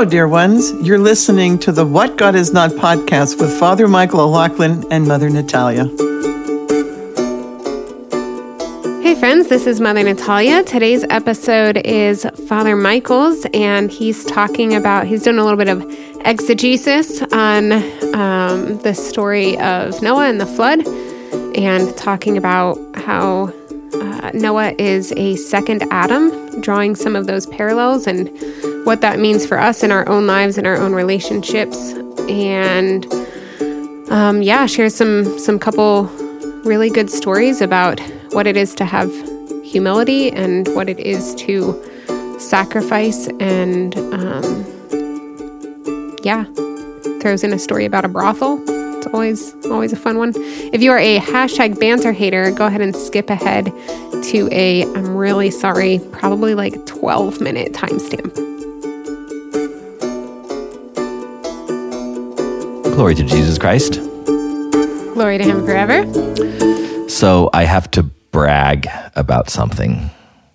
dear ones. You're listening to the What God Is Not podcast with Father Michael O'Loughlin and Mother Natalia. Hey friends, this is Mother Natalia. Today's episode is Father Michael's, and he's doing a little bit of exegesis on the story of Noah and the flood, and talking about how Noah is a second Adam, drawing some of those parallels and what that means for us in our own lives and our own relationships, and shares some couple really good stories about what it is to have humility and what it is to sacrifice, and throws in a story about a brothel. It's always a fun one. If you are a hashtag banter hater, go ahead and skip ahead to I'm really sorry, probably like 12-minute timestamp. Glory to Jesus Christ. Glory to him forever. So I have to brag about something.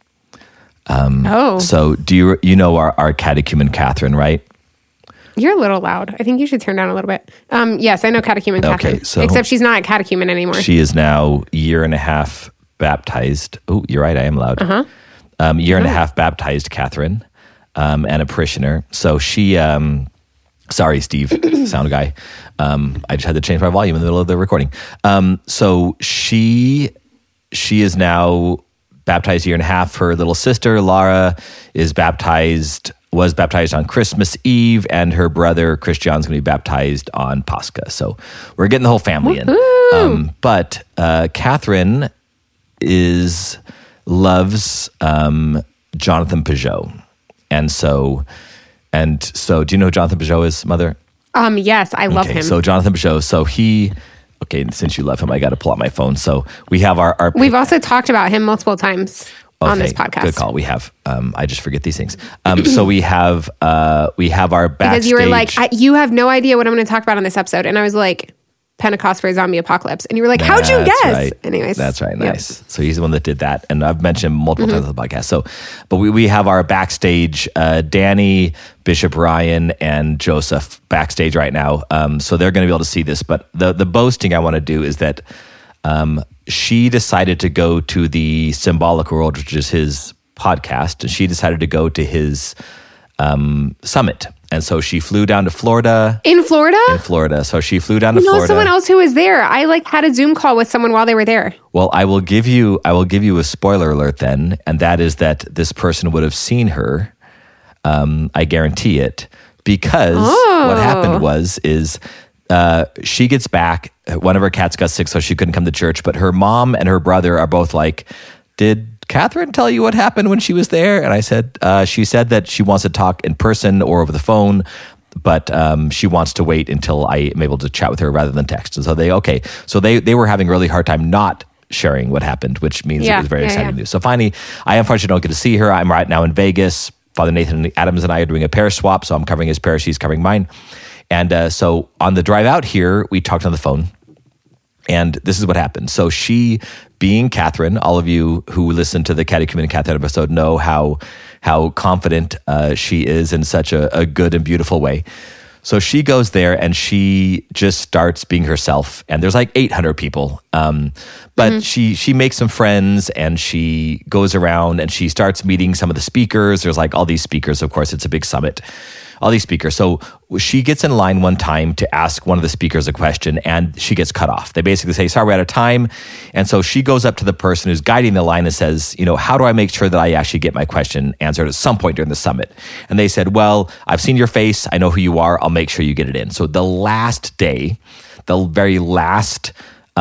So do you know our catechumen Catherine, right? You're a little loud. I think you should turn down a little bit. Yes, I know catechumen Catherine. Okay, so except she's not a catechumen anymore. She is now year and a half baptized. Oh, you're right. I am loud. Year and a half baptized Catherine, and a parishioner. So she, sorry, Steve, sound guy. I just had to change my volume in the middle of the recording. So she is now baptized year and a half. Her little sister, Laura, was baptized on Christmas Eve, and her brother, Christian's going to be baptized on Pascha. So we're getting the whole family in. But Catherine loves Jonathan Pageau. And so do you know who Jonathan Pageau is, Mother? Yes, I love him. So Jonathan Pageau, since you love him, I got to pull out my phone. So we have our We've also talked about him multiple times on this podcast. Good call. We have. I just forget these things. So we have our backstage. Because you were like, you have no idea what I'm going to talk about on this episode. And I was like, Pentecost for a zombie apocalypse. And you were like, how'd you guess? Right. Anyways. That's right. Nice. Yep. So he's the one that did that. And I've mentioned him multiple times on the podcast. So, but we have our backstage, Danny, Bishop Ryan, and Joseph backstage right now. So they're going to be able to see this. But the boasting I want to do is that she decided to go to the Symbolic World, which is his podcast, and she decided to go to his summit. And so she flew down to Florida. In Florida? In Florida. So she flew down to Florida. Someone else who was there. I had a Zoom call with someone while they were there. Well, I will give you a spoiler alert then, and that is that this person would have seen her. I guarantee it, because what happened is she gets back. One of her cats got sick, so she couldn't come to church. But her mom and her brother are both like, "Did Catherine tell you what happened when she was there?" And I said, she said that she wants to talk in person or over the phone, but she wants to wait until I am able to chat with her rather than text. And so they were having a really hard time not sharing what happened, which means it was very exciting news. So finally, I unfortunately don't get to see her. I'm right now in Vegas. Father Nathan Adams and I are doing a parish swap, so I'm covering his parish, he's covering mine. And so on the drive out here, we talked on the phone. And this is what happened. So she, being Catherine, all of you who listen to the Catechumen Catherine episode know how confident she is in such a good and beautiful way. So she goes there and she just starts being herself. And there's like 800 people. But she makes some friends, and she goes around and she starts meeting some of the speakers. There's like all these speakers. Of course, it's a big summit. All these speakers. So she gets in line one time to ask one of the speakers a question, and she gets cut off. They basically say, "Sorry, we're out of time." And so she goes up to the person who's guiding the line and says, "How do I make sure that I actually get my question answered at some point during the summit?" And they said, "Well, I've seen your face. I know who you are. I'll make sure you get it in." So the last day, the very last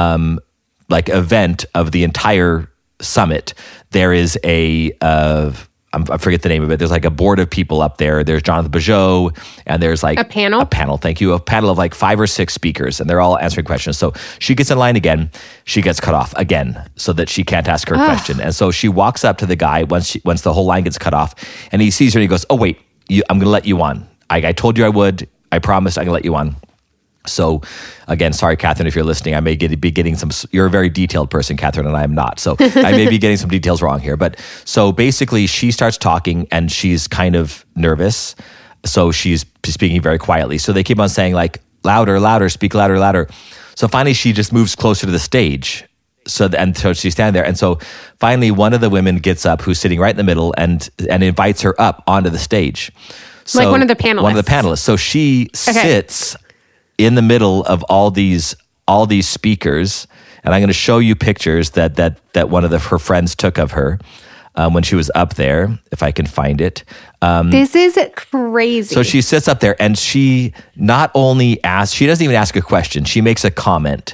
event of the entire summit, there is I forget the name of it. There's like a board of people up there. There's Jonathan Pageau, and there's like a panel. Thank you. A panel of like 5 or 6 speakers, and they're all answering questions. So she gets in line again. She gets cut off again, so that she can't ask her question. And so she walks up to the guy once the whole line gets cut off, and he sees her and he goes, "Oh wait, I'm going to let you on. I told you I would. I promised I'm going to let you on." So again, sorry, Catherine, if you're listening, I may be getting some, you're a very detailed person, Catherine, and I am not. So I may be getting some details wrong here. But so basically she starts talking and she's kind of nervous. So she's speaking very quietly. So they keep on saying like, louder, louder, speak louder, louder. So finally she just moves closer to the stage. So she's standing there. And so finally one of the women gets up who's sitting right in the middle and invites her up onto the stage. So, like one of the panelists. One of the panelists. So she sits in the middle of all these speakers. And I'm going to show you pictures that one of her friends took of her when she was up there, if I can find it. This is crazy. So she sits up there and she not only asks, she doesn't even ask a question. She makes a comment.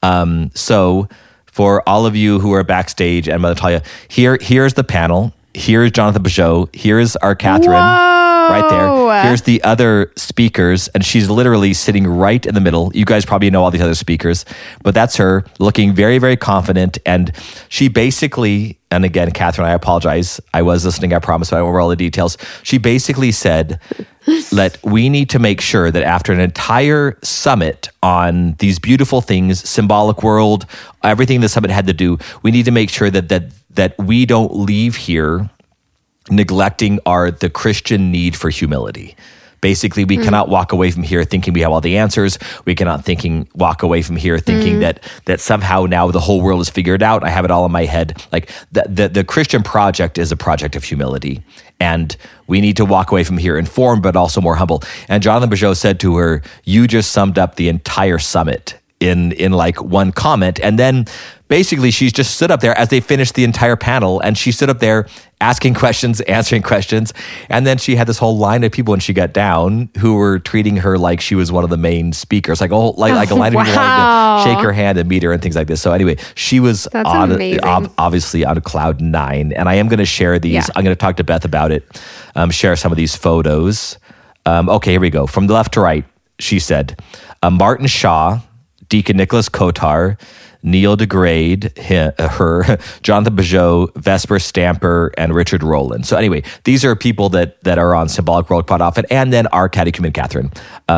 So for all of you who are backstage and Mother Talia, here's the panel. Here's Jonathan Pageau. Here's our Catherine. Whoa. Right there. Here's the other speakers, and she's literally sitting right in the middle. You guys probably know all these other speakers, but that's her looking very, very confident. And she basically, and again, Catherine, I apologize. I was listening, I promise, but I don't remember all the details. She basically said that we need to make sure that after an entire summit on these beautiful things, symbolic world, everything the summit had to do, we need to make sure that we don't leave here neglecting the Christian need for humility. Basically, we cannot walk away from here thinking we have all the answers. We cannot walk away from here thinking that somehow now the whole world is figured out. I have it all in my head. Like the Christian project is a project of humility. And we need to walk away from here informed, but also more humble. And Jonathan Pageau said to her, you just summed up the entire summit in like one comment. And then basically she's just stood up there as they finished the entire panel, and she stood up there asking questions, answering questions. And then she had this whole line of people when she got down who were treating her like she was one of the main speakers, like a line of people wanting to shake her hand and meet her and things like this. So anyway, she was obviously on cloud 9. And I am going to share these. Yeah. I'm going to talk to Beth about it, share some of these photos. Okay, here we go. From the left to right, she said, Martin Shaw, Deacon Nicholas Kotar, Neil deGrade, her, Jonathan Pageau, Vesper Stamper, and Richard Rowland. So anyway, these are people that are on Symbolic World quite often, and then our catechumen Catherine.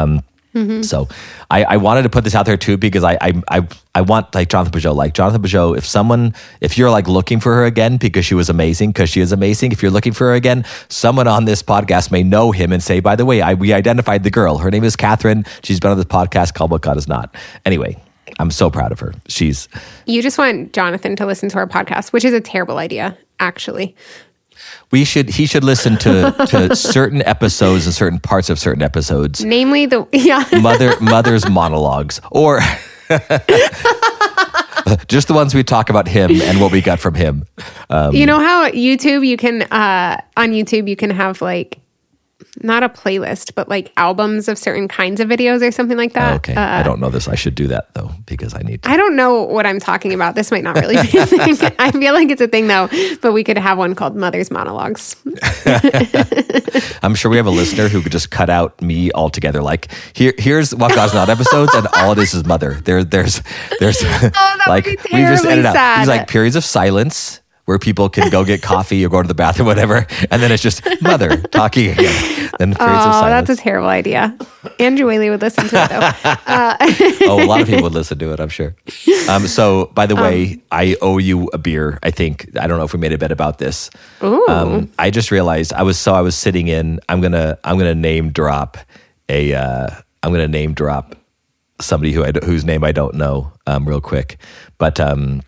So I wanted to put this out there too, because I want like Jonathan Pageau, if you're like looking for her again, because she is amazing, if you're looking for her again, someone on this podcast may know him and say, by the way, we identified the girl. Her name is Catherine. She's been on this podcast called What God Is Not. Anyway, I'm so proud of her. You just want Jonathan to listen to our podcast, which is a terrible idea, actually. He should listen to certain episodes and certain parts of certain episodes. Namely Mother's monologues, or just the ones we talk about him and what we got from him. You know how on YouTube you can have like, not a playlist, but like albums of certain kinds of videos or something like that. Okay. I don't know this. I should do that though, because I need to. I don't know what I'm talking about. This might not really be a thing. I feel like it's a thing though, but we could have one called Mother's Monologues. I'm sure we have a listener who could just cut out me altogether. Like here's What God's Not episodes, and all it is Mother. There's like we just edit out. These like periods of silence where people can go get coffee or go to the bathroom, whatever, and then it's just Mother talking again. Then periods of silence. That's a terrible idea. Andrew Whaley would listen to it, though. A lot of people would listen to it, I'm sure. So, by the way, I owe you a beer, I think. I don't know if we made a bet about this. Ooh. I just realized I was sitting in, I'm gonna name drop somebody whose name I don't know real quick. But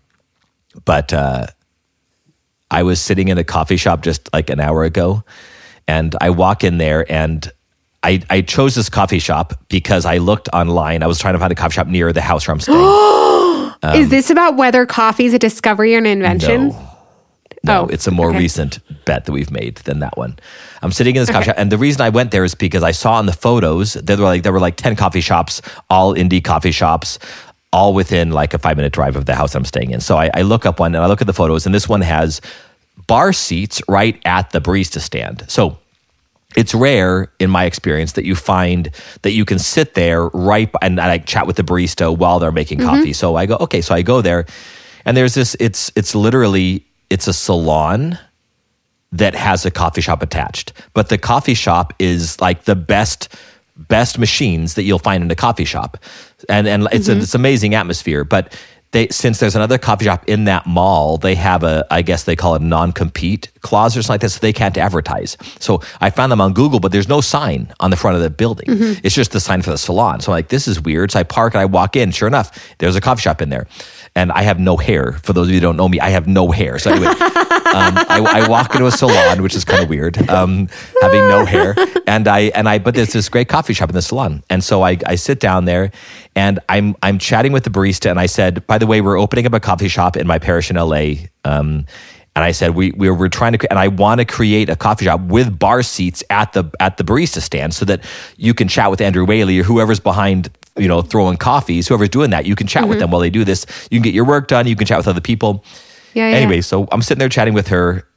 I was sitting in a coffee shop just like an hour ago, and I walk in there, and I chose this coffee shop because I looked online. I was trying to find a coffee shop near the house where I'm staying. Is this about whether coffee is a discovery or an invention? No, it's a more recent bet that we've made than that one. I'm sitting in this coffee shop, and the reason I went there is because I saw on the photos there were like 10 coffee shops, all indie coffee shops, all within like a 5-minute drive of the house I'm staying in. So I look up one and I look at the photos, and this one has bar seats right at the barista stand. So it's rare in my experience that you find that you can sit there and like chat with the barista while they're making coffee. So I go, okay, so I go there, and there's this, it's literally a salon that has a coffee shop attached. But the coffee shop is like the best machines that you'll find in a coffee shop. And it's an amazing atmosphere. But since there's another coffee shop in that mall, they have I guess they call it a non-compete clause or something like that, so they can't advertise. So I found them on Google, but there's no sign on the front of the building. It's just the sign for the salon. So I'm like, this is weird. So I park and I walk in. Sure enough, there's a coffee shop in there. And I have no hair. For those of you who don't know me, I have no hair. So anyway, I walk into a salon, which is kind of weird, having no hair. But there's this great coffee shop in the salon. And so I sit down there and I'm chatting with the barista, and I said, by the way, we're opening up a coffee shop in my parish in LA. And I said, we're trying to, and I want to create a coffee shop with bar seats at the barista stand so that you can chat with Andrew Whaley or whoever's behind, throwing coffees, whoever's doing that. You can chat with them while they do this. You can get your work done. You can chat with other people. Anyway, so I'm sitting there chatting with her,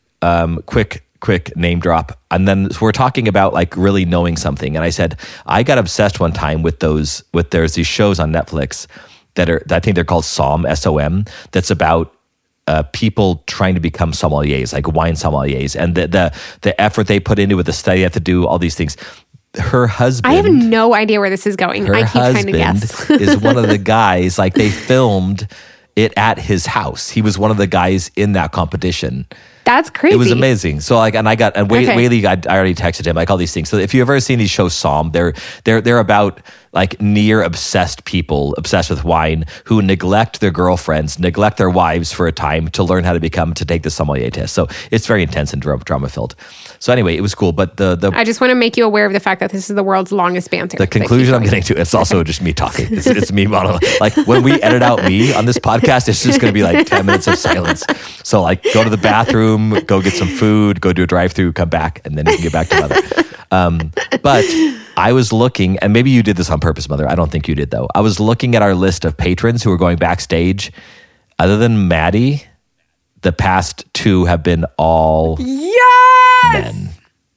quick name drop. And then we're talking about like really knowing something. And I said, I got obsessed one time with there's these shows on Netflix I think they're called SOM, S-O-M, that's about people trying to become sommeliers, like wine sommeliers, and the effort they put into it, the study they have to do, all these things. Her husband, I have no idea where this is going. I keep trying to guess. Is one of the guys, like they filmed it at his house. He was one of the guys in that competition. That's crazy. It was amazing. So like, Whaley, I already texted him, like all these things. So if you've ever seen these shows, SOM, they're about like near obsessed people, obsessed with wine, who neglect their girlfriends, neglect their wives for a time to learn how to take the sommelier test. So it's very intense and drama filled. So anyway, it was cool. But I just want to make you aware of the fact that this is the world's longest banter. The conclusion I'm getting to, it's also just me talking. It's me monologue. Like when we edit out me on this podcast, it's just going to be like 10 minutes of silence. So like go to the bathroom, go get some food, go do a drive-through, come back, and then you can get back to Mother. But I was looking, and maybe you did this on purpose, Mother. I don't think you did, though. I was looking at our list of patrons who are going backstage. Other than Maddie, the past two have been all men.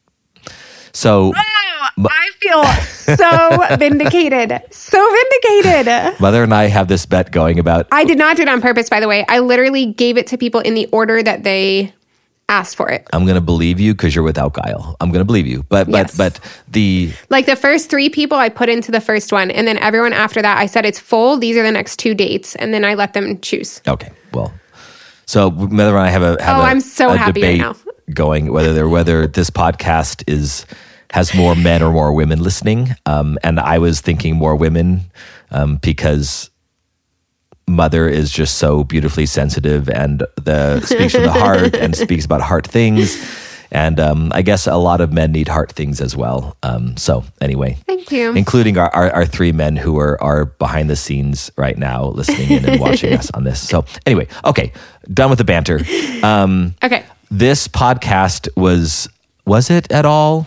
So I feel so vindicated. So vindicated. Mother and I have this bet going about... I did not do it on purpose, by the way. I literally gave it to people in the order that they asked for it. I'm going to believe you because you're without guile. I'm going to believe you. But the... Like the first three people I put into the first one, and then everyone after that, I said, it's full. These are the next 2 dates. And then I let them choose. Okay. Well, so Mother and I have a I'm so happy debate right now. Going whether this podcast has more men or more women listening. And I was thinking more women because Mother is just so beautifully sensitive and speaks from the heart and speaks about heart things. And I guess a lot of men need heart things as well. So anyway, thank you. Including our 3 men who are behind the scenes right now listening in and watching us on this. So anyway, okay, done with the banter. Okay. This podcast was it at all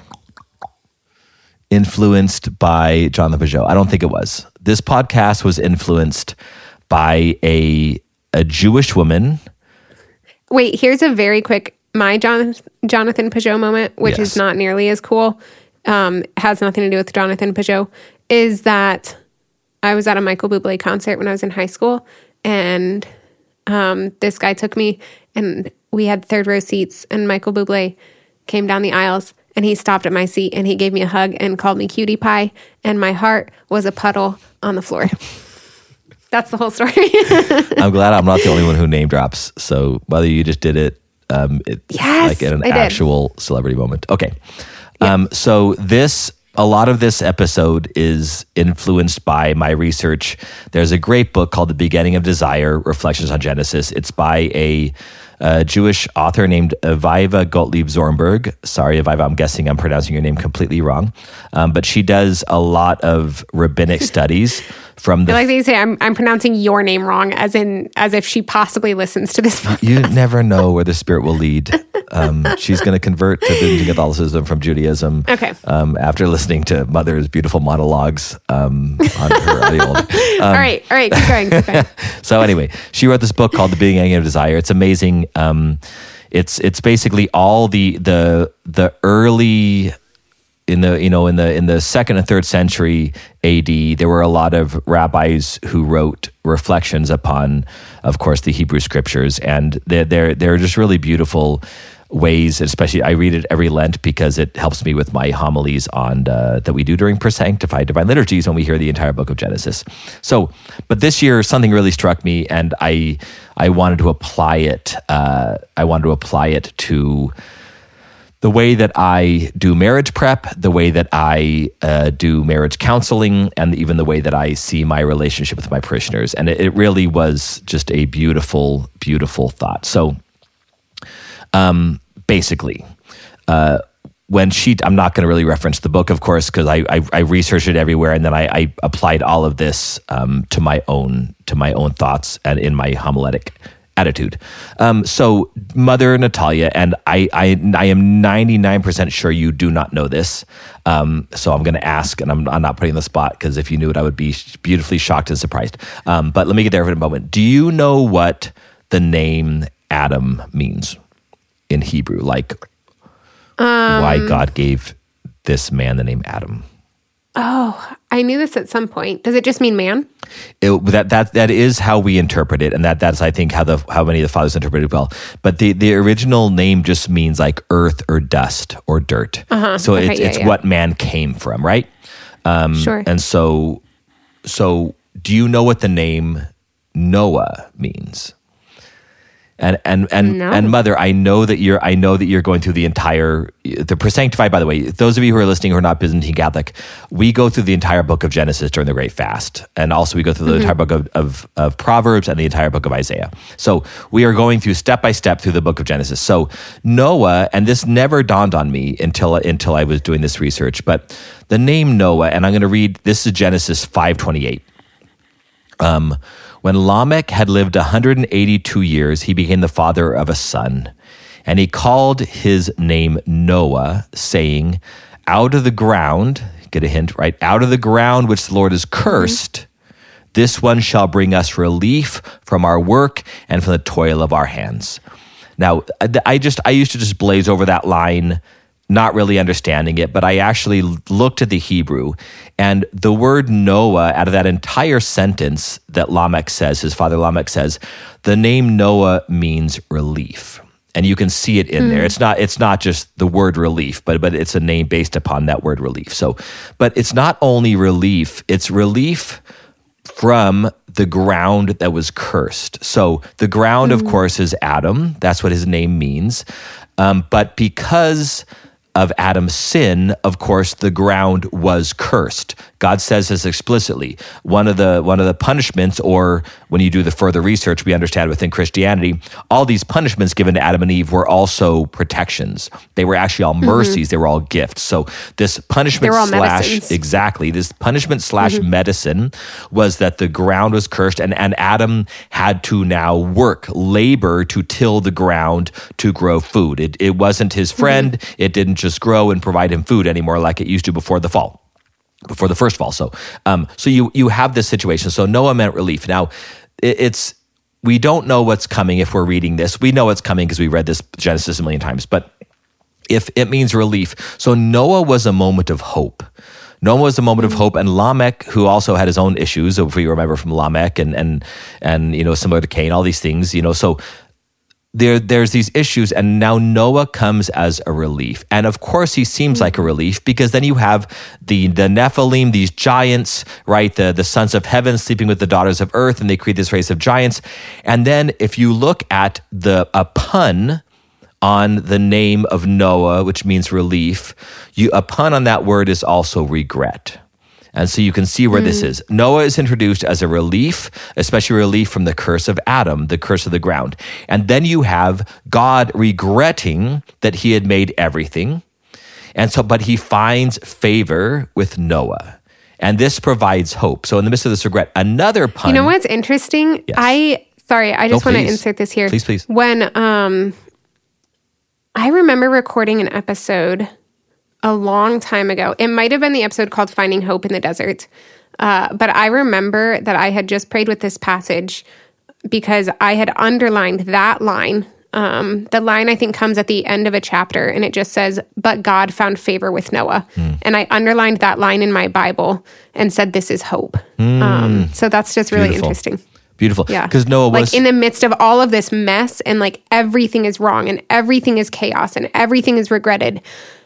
influenced by Jonathan Pageau? I don't think it was. This podcast was influenced by a Jewish woman. Wait, here's a very quick Jonathan Pageau moment, which is not nearly as cool. Has nothing to do with Jonathan Pageau. Is that I was at a Michael Bublé concert when I was in high school, and this guy took me, and we had 3rd row seats, and Michael Bublé came down the aisles, and he stopped at my seat, and he gave me a hug and called me cutie pie, and my heart was a puddle on the floor. That's the whole story. I'm glad I'm not the only one who name drops. So whether you just did it, yes, like in an actual celebrity moment. Okay. So a lot of this episode is influenced by my research. There's a great book called The Beginning of Desire, Reflections on Genesis. It's by a Jewish author named Aviva Gottlieb Zornberg. Sorry, Aviva, I'm guessing I'm pronouncing your name completely wrong. But she does a lot of rabbinic studies from the... I like that you say I'm pronouncing your name wrong, as if she possibly listens to this podcast. You never know where the Spirit will lead. She's going to convert to Biblically Catholicism from Judaism. Okay. After listening to Mother's beautiful monologues on her audio. All right, keep going. So anyway, she wrote this book called The Beginning of Desire. It's amazing. It's basically all the early in the 2nd and 3rd century AD. There were a lot of rabbis who wrote reflections upon, of course, the Hebrew scriptures, and they're just really beautiful. ways, especially I read it every Lent because it helps me with my homilies on that we do during Sanctified Divine Liturgies when we hear the entire book of Genesis. So, but this year something really struck me, and I wanted to apply it. I wanted to apply it to the way that I do marriage prep, the way that I do marriage counseling, and even the way that I see my relationship with my parishioners. And it really was just a beautiful, beautiful thought. So basically, when I'm not going to really reference the book, of course, because I researched it everywhere, and then I applied all of this to my own thoughts and in my homiletic attitude. So Mother Natalia, and I am 99% sure you do not know this. So I'm going to ask, and I'm not putting you on the spot, because if you knew it, I would be beautifully shocked and surprised. But let me get there for a moment. Do you know what the name Adam means in Hebrew? Like why God gave this man the name Adam? Oh, I knew this at some point. Does it just mean man? That is how we interpret it, and that's I think how many of the fathers interpret it well. But the original name just means like earth or dust or dirt. So okay, it's what man came from, right? Sure. And so do you know what the name Noah means? And Mother, I know that you're going through the entire Sanctified. By the way, those of you who are listening who are not Byzantine Catholic, we go through the entire book of Genesis during the Great Fast, and also we go through the entire book of Proverbs and the entire book of Isaiah. So we are going through step by step through the book of Genesis. So Noah, and this never dawned on me until I was doing this research, but the name Noah, and I'm going to read. This is Genesis 5:28. When Lamech had lived 182 years, he became the father of a son, and he called his name Noah, saying, out of the ground, get a hint, right? Out of the ground which the Lord has cursed, this one shall bring us relief from our work and from the toil of our hands. Now, I used to just blaze over that line, not really understanding it, but I actually looked at the Hebrew, and the word Noah, out of that entire sentence that Lamech says, his father Lamech says, the name Noah means relief. And you can see it in there. It's not just the word relief, but it's a name based upon that word relief. So, but it's not only relief, it's relief from the ground that was cursed. So the ground, of course, is Adam. That's what his name means. But because of Adam's sin, of course, the ground was cursed. God says this explicitly. One of the punishments, or when you do the further research, we understand within Christianity, all these punishments given to Adam and Eve were also protections. They were actually all mercies. They were all gifts. So this punishment / medicine was that the ground was cursed, and Adam had to now labor to till the ground to grow food. It wasn't his friend. It didn't just grow and provide him food anymore like it used to before the fall. Before the first fall. So you have this situation. So Noah meant relief. Now, we don't know what's coming if we're reading this. We know it's coming because we read this Genesis a million times. But if it means relief, so Noah was a moment of hope. Noah was a moment of hope, and Lamech, who also had his own issues, if we remember from Lamech and similar to Cain, all these things, so there's these issues, and now Noah comes as a relief. And of course, he seems like a relief, because then you have the Nephilim, these giants, right? The sons of heaven sleeping with the daughters of earth, and they create this race of giants. And then if you look at a pun on the name of Noah, which means relief, a pun on that word is also regret. And so you can see where this is. Noah is introduced as a relief, especially relief from the curse of Adam, the curse of the ground. And then you have God regretting that he had made everything. And so, but he finds favor with Noah. And this provides hope. So in the midst of this regret, another pun. You know what's interesting? Yes. I just want to insert this here. Please. When I remember recording an episode a long time ago. It might have been the episode called Finding Hope in the Desert. But I remember that I had just prayed with this passage because I had underlined that line. The line, I think, comes at the end of a chapter, and it just says, but God found favor with Noah. And I underlined that line in my Bible and said, this is hope. So that's just really interesting. Beautiful. Yeah. Because Noah was... like in the midst of all of this mess and like everything is wrong and everything is chaos and everything is regretted.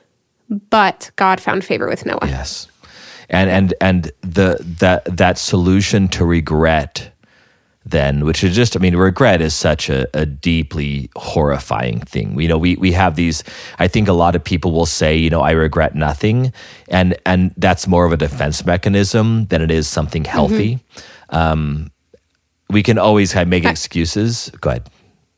But God found favor with Noah. Yes. And that solution to regret then, which is just, I mean, regret is such a deeply horrifying thing. You know, we have these, I think a lot of people will say, you know, I regret nothing. And that's more of a defense mechanism than it is something healthy. We can always kind of make excuses. Go ahead.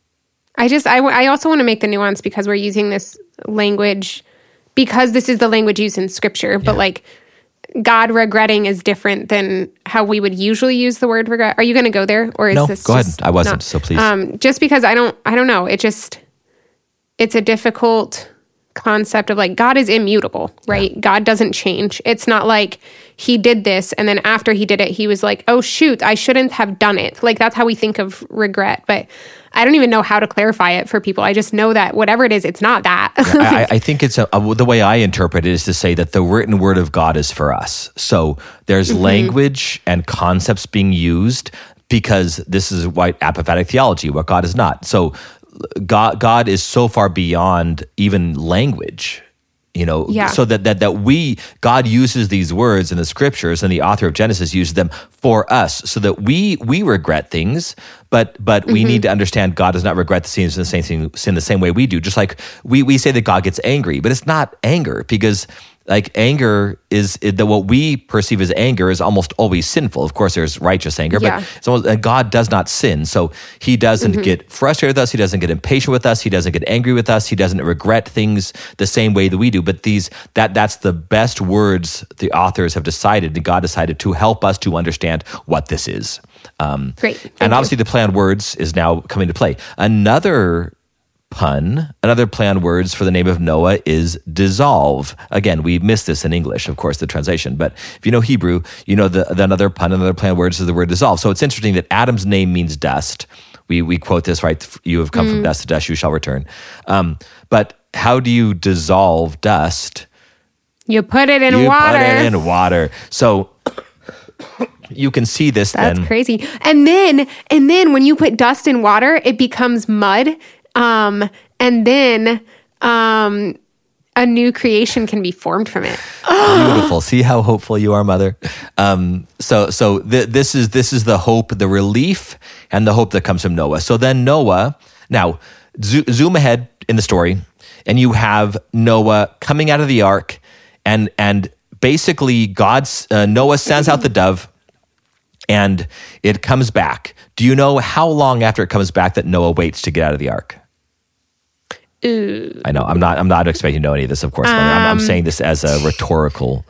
I also want to make the nuance because we're using this language, because this is the language used in scripture, but like God regretting is different than how we would usually use the word regret. Are you going to go there, or is no, this? Go ahead. I wasn't. So please. Just because I don't know. It's a difficult concept of like God is immutable, right? Yeah. God doesn't change. It's not like he did this and then after he did it, he was like, oh shoot, I shouldn't have done it. Like that's how we think of regret, but I don't even know how to clarify it for people. I just know that whatever it is, it's not that. Yeah, I think it's the way I interpret it is to say that the written word of God is for us. So there's language and concepts being used because this is white apophatic theology, what God is not. So God is so far beyond even language, you know, so that God uses these words in the scriptures, and the author of Genesis uses them for us so that we regret things, but we need to understand God does not regret the sins in the same way we do. Just like we say that God gets angry, but it's not anger, because like anger is what we perceive as anger is almost always sinful. Of course, there's righteous anger, but it's almost, and God does not sin. So he doesn't get frustrated with us. He doesn't get impatient with us. He doesn't get angry with us. He doesn't regret things the same way that we do. But that's the best words the authors have decided, and God decided to help us to understand what this is. Great. And obviously the play on words is now coming to play. Another play on words for the name of Noah is dissolve. Again, we missed this in English, of course, the translation. But if you know Hebrew, you know the another play on words is the word dissolve. So it's interesting that Adam's name means dust. We quote this, right? You have come from dust, to dust you shall return. But how do you dissolve dust? You put it in water. You put it in water. So you can see this then. That's crazy. And then when you put dust in water, it becomes mud. And then a new creation can be formed from it. Beautiful. See how hopeful you are, Mother. So this is the hope, the relief, and the hope that comes from Noah. So then Noah. Now zoom ahead in the story, and you have Noah coming out of the ark, and basically Noah sends out the dove, and it comes back. Do you know how long after it comes back that Noah waits to get out of the ark? Ooh. I know. I'm not expecting to know any of this, of course. I'm saying this as a rhetorical.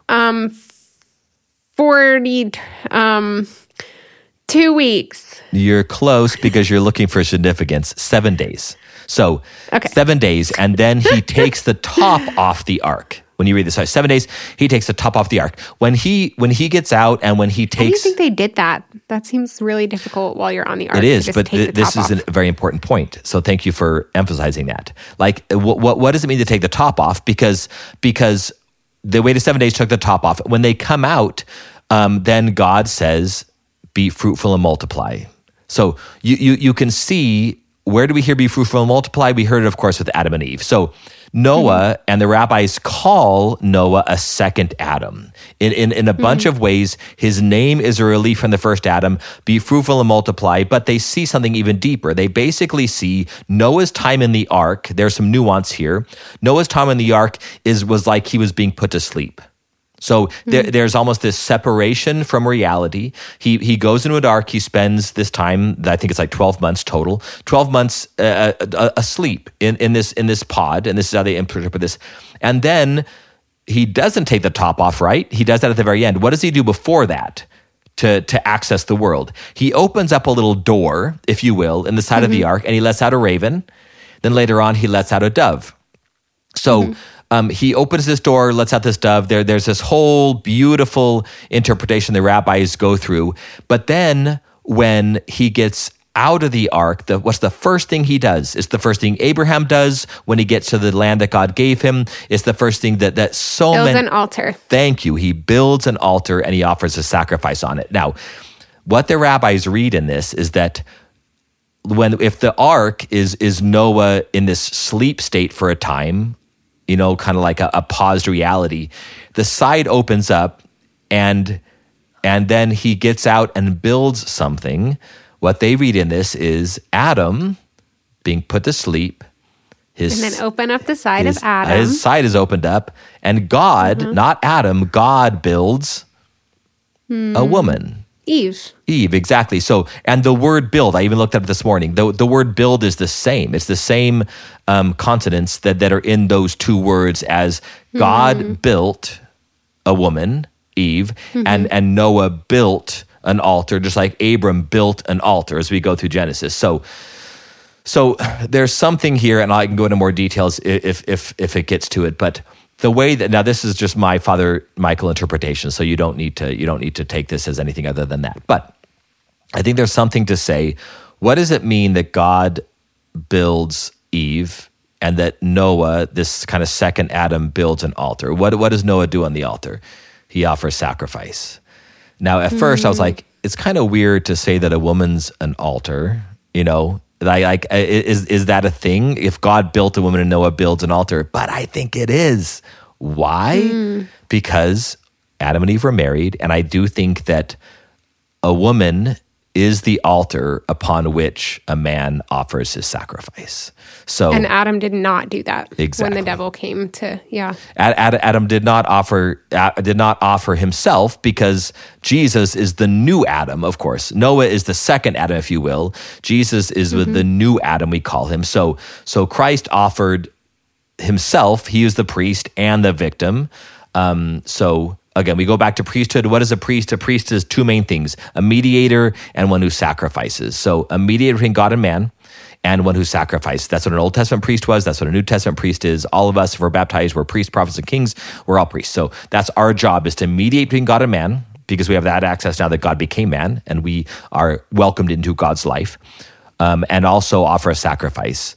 2 weeks. You're close because you're looking for significance. 7 days. So 7 days, and then he takes the top off the ark. When you read this, 7 days, he takes the top off the ark. When he gets out and when he takes... How do you think they did that? That seems really difficult while you're on the ark. It is, but this is a very important point. So thank you for emphasizing that. Like, what does it mean to take the top off? Because they waited 7 days, took the top off. When they come out, then God says, be fruitful and multiply. So you can see, where do we hear be fruitful and multiply? We heard it, of course, with Adam and Eve. So Noah and the rabbis call Noah a second Adam. In a bunch of ways, his name is a relief from the first Adam, be fruitful and multiply, but they see something even deeper. They basically see Noah's time in the ark. There's some nuance here. Noah's time in the ark was like he was being put to sleep. So there's almost this separation from reality. He goes into an ark. He spends this time, I think it's like 12 months total, 12 months asleep in this pod, and this is how they interpret this. And then he doesn't take the top off, right? He does that at the very end. What does he do before that to access the world? He opens up a little door, if you will, in the side of the ark, and he lets out a raven. Then later on, he lets out a dove. So he opens this door, lets out this dove. There's this whole beautiful interpretation the rabbis go through. But then when he gets out of the ark, what's the first thing he does? It's the first thing Abraham does when he gets to the land that God gave him. It's the first thing that builds an altar. Thank you. He builds an altar and he offers a sacrifice on it. Now, what the rabbis read in this is that if the ark is Noah in this sleep state for a time, kind of like a paused reality, the side opens up and then he gets out and builds something. What they read in this is Adam being put to sleep. And then open up the side of Adam. His side is opened up, and God, not Adam, God builds a woman. Eve, exactly. So, and the word build, I even looked up this morning. The word build is the same. It's the same consonants that are in those two words as God built a woman, Eve, and Noah built an altar, just like Abram built an altar as we go through Genesis. So there's something here, and I can go into more details if it gets to it. But the way that, now this is just my Father Michael interpretation, so you don't need to take this as anything other than that. But I think there's something to say. What does it mean that God builds Eve and that Noah, this kind of second Adam, builds an altar? What does Noah do on the altar? He offers sacrifice. Now, at first, I was like, it's kind of weird to say that a woman's an altar, Like, is that a thing? If God built a woman and Noah builds an altar, but I think it is. Why? Because Adam and Eve were married, and I do think that a woman is the altar upon which a man offers his sacrifice. And Adam did not do that. Exactly. When the devil came to, Adam did not offer himself, because Jesus is the new Adam, of course. Noah is the second Adam, if you will. Jesus is the new Adam, we call him. So Christ offered himself. He is the priest and the victim. Again, we go back to priesthood. What is a priest? A priest is two main things: a mediator and one who sacrifices. So a mediator between God and man, and one who sacrifices. That's what an Old Testament priest was. That's what a New Testament priest is. All of us, if we're baptized, we're priests, prophets, and kings. We're all priests. So that's our job, is to mediate between God and man, because we have that access now that God became man, and we are welcomed into God's life, and also offer a sacrifice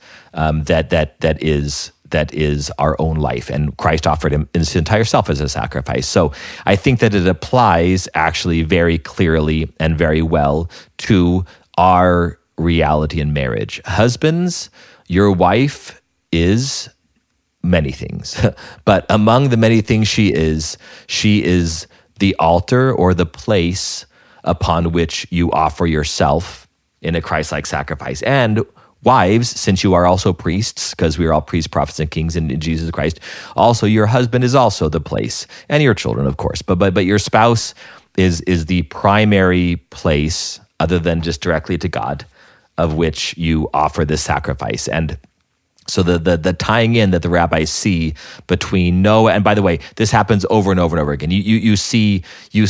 that is our own life. And Christ offered him his entire self as a sacrifice. So I think that it applies actually very clearly and very well to our reality in marriage. Husbands, your wife is many things, but among the many things she is the altar or the place upon which you offer yourself in a Christ-like sacrifice. And wives, since you are also priests, because we are all priests, prophets, and kings in Jesus Christ, also your husband is also the place, and your children, of course. But your spouse is the primary place, other than just directly to God, of which you offer this sacrifice. And so the tying in that the rabbis see between Noah, and by the way, this happens over and over and over again. You see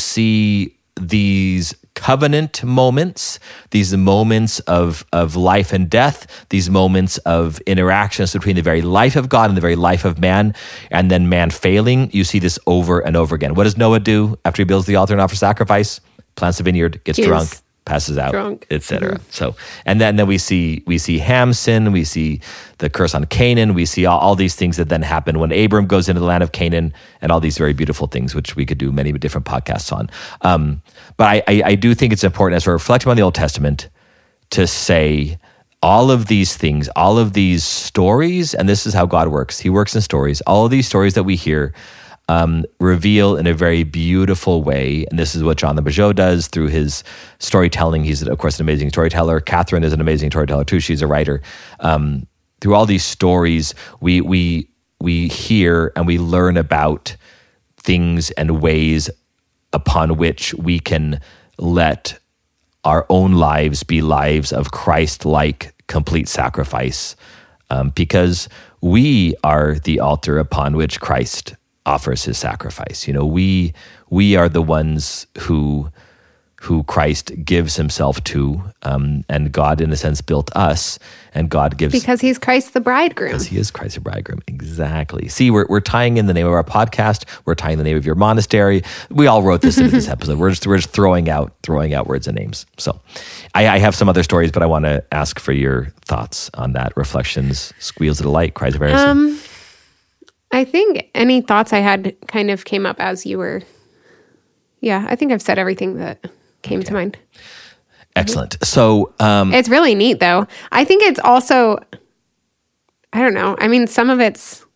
these covenant moments, these moments of life and death, these moments of interactions between the very life of God and the very life of man, and then man failing. You see this over and over again. What does Noah do after he builds the altar and offers sacrifice? Plants a vineyard, gets drunk, passes out, etc. So, and then we see Ham's sin, we see the curse on Canaan, we see all these things that then happen when Abram goes into the land of Canaan, and all these very beautiful things, which we could do many different podcasts on. But I do think it's important, as we're reflecting on the Old Testament, to say all of these things, all of these stories, and this is how God works. He works in stories. All of these stories that we hear reveal in a very beautiful way. And this is what John the Bajot does through his storytelling. He's, of course, an amazing storyteller. Catherine is an amazing storyteller too. She's a writer. Through all these stories, we hear and we learn about things and ways upon which we can let our own lives be lives of Christ-like complete sacrifice, because we are the altar upon which Christ offers his sacrifice. We are the ones who Christ gives himself to, and God, in a sense, built us, and God gives... Because he's Christ the bridegroom. Because he is Christ the bridegroom, exactly. See, we're tying in the name of our podcast, we're tying the name of your monastery. We all wrote this into this episode. We're just throwing out words and names. So I have some other stories, but I want to ask for your thoughts on that. Reflections, squeals of delight, cries of heresy. I think any thoughts I had kind of came up as you were... Yeah, I think I've said everything that came to mind. Excellent. So it's really neat, though. I think it's also, I don't know. I mean, some of it's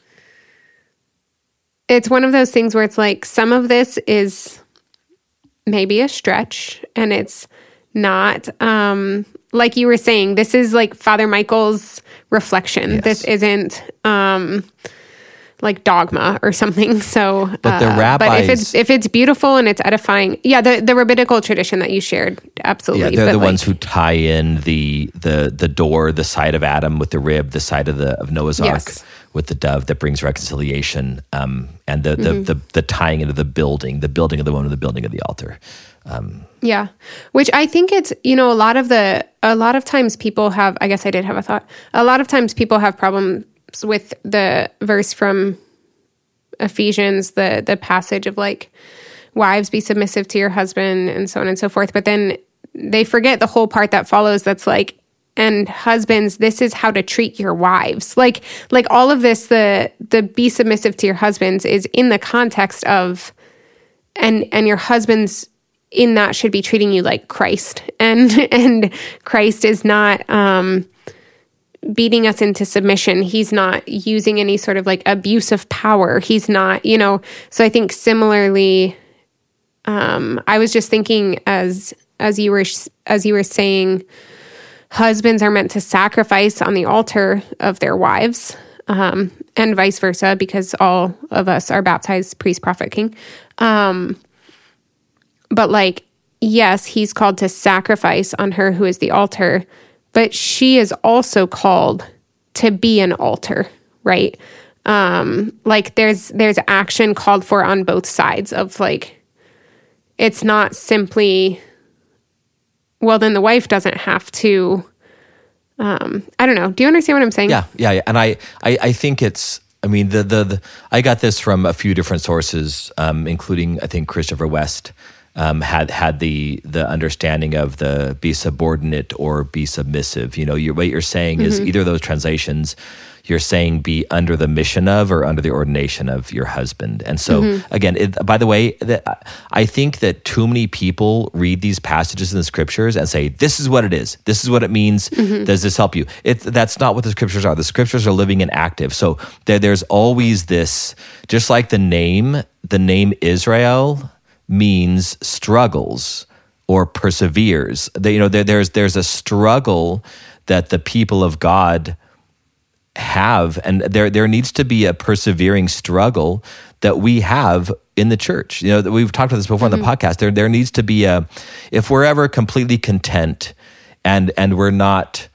one of those things where it's like some of this is maybe a stretch, and it's not, like you were saying, this is like Father Michael's reflection. Yes. This isn't like dogma or something. So, but the rabbis, but if it's beautiful and it's edifying, the rabbinical tradition that you shared, absolutely. Yeah, they're the ones who tie in the door, the side of Adam with the rib, the side of Noah's Ark with the dove that brings reconciliation, and the tying into the building of the woman, the building of the altar. Yeah, which I think it's, a lot of times people have, I guess I did have a thought. A lot of times people have problems with the verse from Ephesians, the passage of like, wives, be submissive to your husband and so on and so forth. But then they forget the whole part that follows that's like, and husbands, this is how to treat your wives. Like all of this, the be submissive to your husbands is in the context of, and your husbands in that should be treating you like Christ. And Christ is not beating us into submission. He's not using any sort of like abuse of power. He's not, so I think similarly, I was just thinking as you were saying, husbands are meant to sacrifice on the altar of their wives, and vice versa, because all of us are baptized priest, prophet, king. But like, yes, he's called to sacrifice on her who is the altar, but she is also called to be an altar, right? Like there's action called for on both sides of like, it's not simply, well, then the wife doesn't have to, I don't know. Do you understand what I'm saying? Yeah. And I think it's, I mean, I got this from a few different sources, including, I think, Christopher West, had the understanding of the be subordinate or be submissive. What you're saying is either of those translations, you're saying be under the mission of or under the ordination of your husband. And so again, by the way, I think that too many people read these passages in the scriptures and say, this is what it is. This is what it means. Does this help you? That's not what the scriptures are. The scriptures are living and active. So there's always this, just like the name Israel means struggles or perseveres. There's a struggle that the people of God have, and there needs to be a persevering struggle that we have in the church. We've talked about this before on the podcast. There needs to be if we're ever completely content and we're not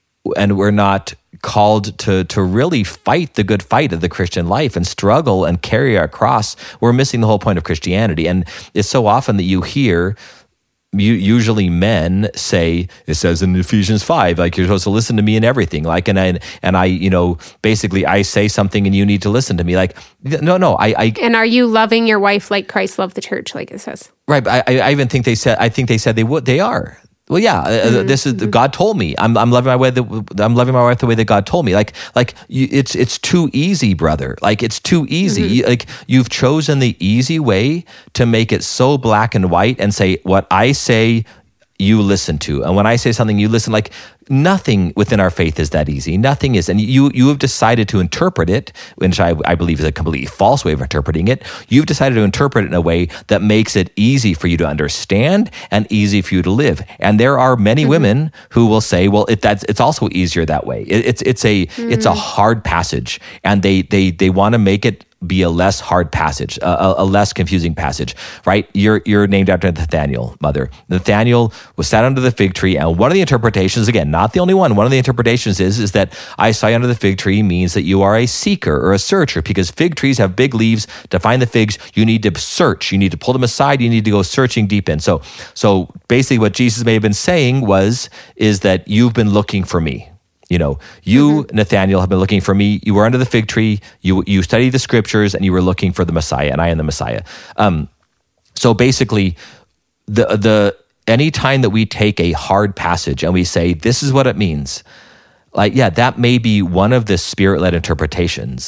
called to really fight the good fight of the Christian life and struggle and carry our cross, we're missing the whole point of Christianity. And it's so often that you hear, usually men say, it says in Ephesians 5, like, you're supposed to listen to me in everything. Like, and I basically I say something and you need to listen to me. Like, no. And are you loving your wife like Christ loved the church, like it says? Right. I even think they said they would. They are. Well, yeah. This is God told me. I'm loving my wife. I'm loving my wife the way that God told me. It's too easy, brother. Like, it's too easy. You've chosen the easy way to make it so black and white and say, what I say, you listen to, and when I say something, you listen. Like, nothing within our faith is that easy. Nothing is, and you have decided to interpret it, which I believe is a completely false way of interpreting it. You've decided to interpret it in a way that makes it easy for you to understand and easy for you to live. And there are many women who will say, "Well, it's also easier that way." It's a hard passage, and they want to make it be a less hard passage, a less confusing passage, right? You're named after Nathaniel, mother. Nathaniel was sat under the fig tree, and one of the interpretations, again, not the only one of the interpretations is that I saw you under the fig tree means that you are a seeker or a searcher, because fig trees have big leaves. To find the figs, you need to search. You need to pull them aside. You need to go searching deep in. So basically what Jesus may have been saying is that you've been looking for me. Nathaniel, have been looking for me. You were under the fig tree. You studied the scriptures, and you were looking for the Messiah, and I am the Messiah. So basically, any time that we take a hard passage and we say, this is what it means, that may be one of the Spirit-led interpretations.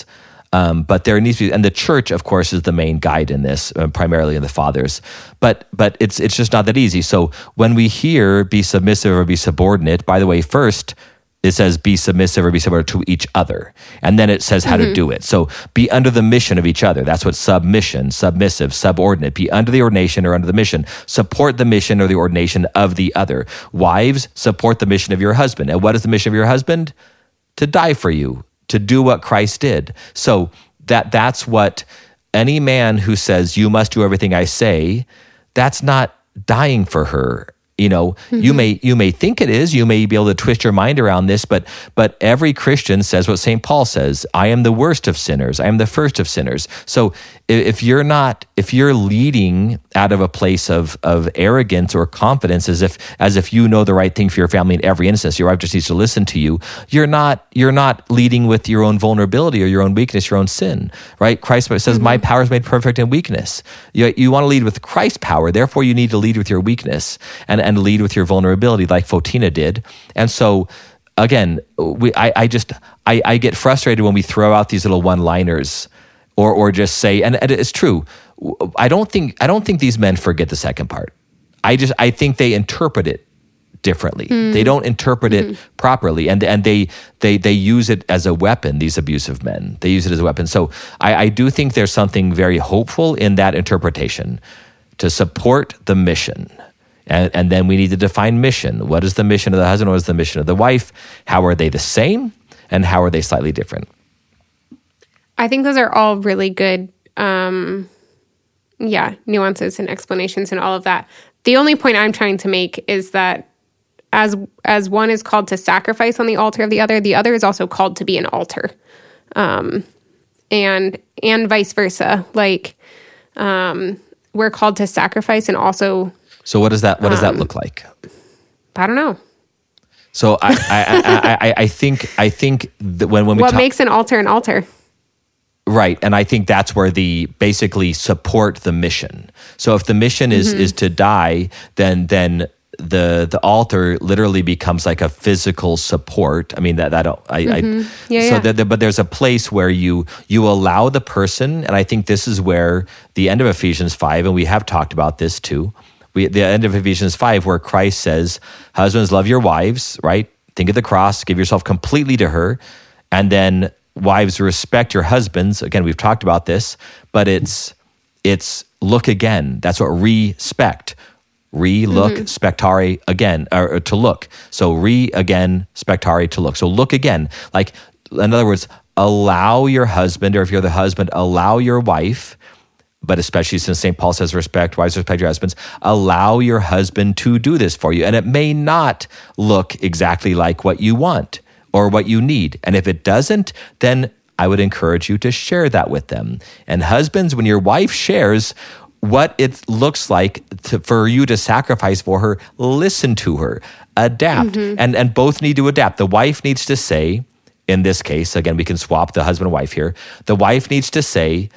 But there needs to be, and the church, of course, is the main guide in this, primarily in the fathers. But it's just not that easy. So when we hear be submissive or be subordinate, by the way, first it says be submissive or be subordinate to each other, and then it says how to do it. So be under the mission of each other. That's what submission, submissive, subordinate. Be under the ordination or under the mission. Support the mission or the ordination of the other. Wives, support the mission of your husband. And what is the mission of your husband? To die for you, to do what Christ did. So that's what any man who says, you must do everything I say, that's not dying for her. You may think it is. You may be able to twist your mind around this, but every Christian says what St. Paul says: I am the worst of sinners. I am the first of sinners. So if you're leading out of a place of arrogance or confidence, as if you know the right thing for your family in every instance, your wife just needs to listen to you. You're not leading with your own vulnerability or your own weakness, your own sin, right? Christ says, "My power is made perfect in weakness." You want to lead with Christ's power. Therefore, you need to lead with your weakness and lead with your vulnerability, like Fotina did. And so, again, I get frustrated when we throw out these little one-liners, or just say, and it's true. I don't think these men forget the second part. I think they interpret it differently. They don't interpret it properly, and they use it as a weapon. These abusive men, they use it as a weapon. So I do think there's something very hopeful in that interpretation, to support the mission. And then we need to define mission. What is the mission of the husband? What is the mission of the wife? How are they the same? And how are they slightly different? I think those are all really good, nuances and explanations and all of that. The only point I'm trying to make is that as one is called to sacrifice on the altar of the other is also called to be an altar, and vice versa. Like, we're called to sacrifice and also. So what does that look like? I don't know. So I think that when we what makes an altar? Right, and I think that's where the basically support the mission. So if the mission is to die, then the altar literally becomes like a physical support. I mean but there's a place where you allow the person, and I think this is where the end of Ephesians 5, and we have talked about this too. The end of Ephesians 5, where Christ says, husbands, love your wives, right? Think of the cross, give yourself completely to her. And then wives, respect your husbands. Again, we've talked about this, but it's look again. That's what respect. Look, spectare again, or to look. So again, spectare, to look. So look again. Like, in other words, allow your husband, or if you're the husband, allow your wife, but especially since St. Paul says wives respect your husbands, allow your husband to do this for you. And it may not look exactly like what you want or what you need. And if it doesn't, then I would encourage you to share that with them. And husbands, when your wife shares what it looks like for you to sacrifice for her, listen to her, adapt. And both need to adapt. The wife needs to say, in this case, again, we can swap the husband and wife here. The wife needs to say,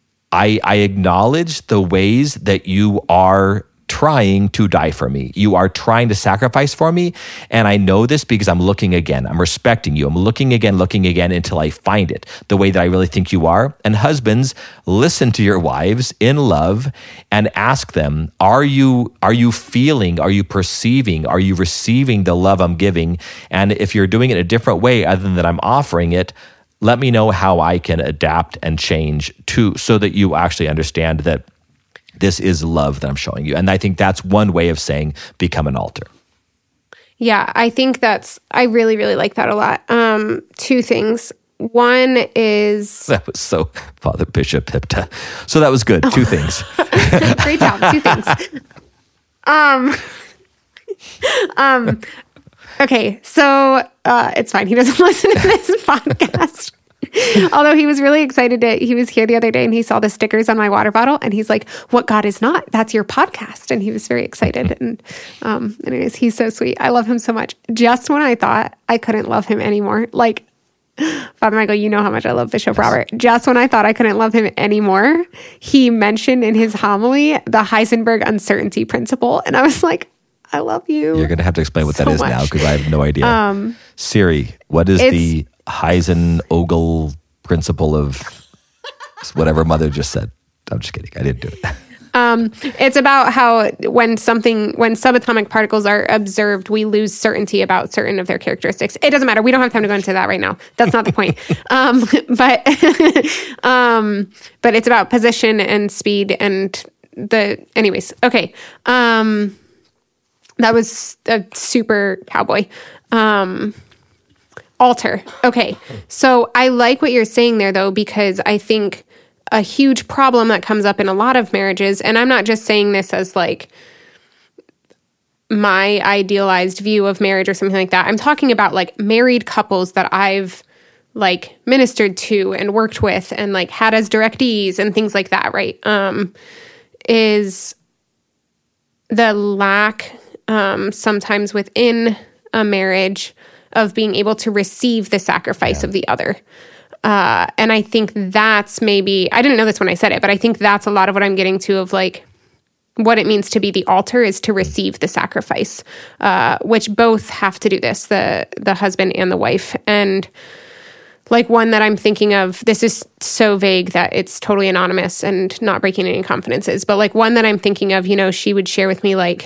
I acknowledge the ways that you are trying to die for me. You are trying to sacrifice for me. And I know this because I'm looking again. I'm respecting you. I'm looking again until I find it the way that I really think you are. And husbands, listen to your wives in love and ask them, are you feeling, are you perceiving, are you receiving the love I'm giving? And if you're doing it a different way other than that I'm offering it, let me know how I can adapt and change so that you actually understand that this is love that I'm showing you. And I think that's one way of saying become an altar. Yeah, I think I really, really like that a lot. Two things. One is... That was so Father Bishop Hipta. So that was good. Two things. Great job. Two things. Okay, so it's fine. He doesn't listen to this podcast. Although he was really excited he was here the other day and he saw the stickers on my water bottle and he's like, "What God is not? That's your podcast." And he was very excited. And anyways, he's so sweet. I love him so much. Just when I thought I couldn't love him anymore, like, Father Michael, you know how much I love Bishop Robert. Just when I thought I couldn't love him anymore, he mentioned in his homily the Heisenberg uncertainty principle. And I was like, I love you. You're going to have to explain what that is now because I have no idea. Siri, what is the Heisenberg principle of whatever Mother just said. I'm just kidding. I didn't do it. It's about how when subatomic particles are observed, we lose certainty about certain of their characteristics. It doesn't matter. We don't have time to go into that right now. That's not the point. But it's about position and speed and anyways. Okay. That was a super cowboy. Altar. Okay. So I like what you're saying there though, because I think a huge problem that comes up in a lot of marriages, and I'm not just saying this as like my idealized view of marriage or something like that. I'm talking about like married couples that I've like ministered to and worked with and like had as directees and things like that, right? Is the lack sometimes within a marriage of being able to receive the sacrifice of the other. And I think that's maybe, I didn't know this when I said it, but I think that's a lot of what I'm getting to of like what it means to be the altar is to receive the sacrifice, which both have to do this, the husband and the wife. And like one that I'm thinking of, this is so vague that it's totally anonymous and not breaking any confidences, but like one that I'm thinking of, she would share with me, like,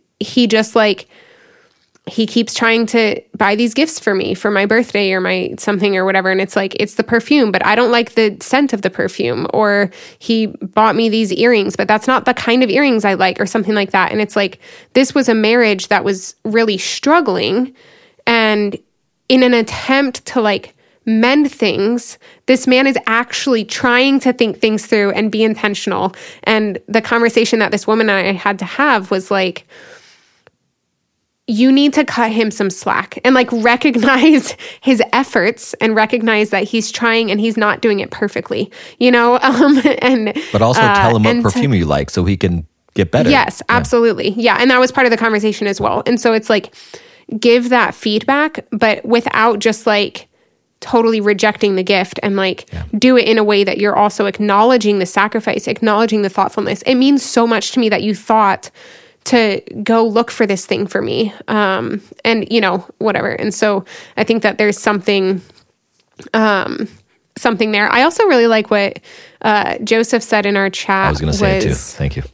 he keeps trying to buy these gifts for me for my birthday or my something or whatever. And it's like, it's the perfume, but I don't like the scent of the perfume. Or he bought me these earrings, but that's not the kind of earrings I like or something like that. And it's like, this was a marriage that was really struggling. And in an attempt to like mend things, this man is actually trying to think things through and be intentional. And the conversation that this woman and I had to have was like, you need to cut him some slack and like recognize his efforts and recognize that he's trying and he's not doing it perfectly, but also tell him what perfume you like so he can get better. Yes, absolutely. Yeah. And that was part of the conversation as well. And so it's like, give that feedback, but without just like totally rejecting the gift and like do it in a way that you're also acknowledging the sacrifice, acknowledging the thoughtfulness. It means so much to me that you thought to go look for this thing for me. And whatever. And so I think that there's something there. I also really like what Joseph said in our chat. I was going to say it too. Thank you.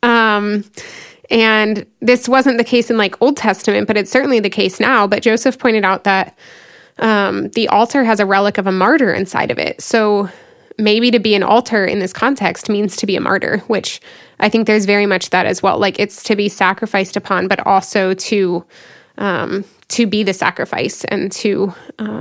And this wasn't the case in like Old Testament, but it's certainly the case now. But Joseph pointed out that the altar has a relic of a martyr inside of it. So maybe to be an altar in this context means to be a martyr, which I think there's very much that as well. Like it's to be sacrificed upon, but also to be the sacrifice and to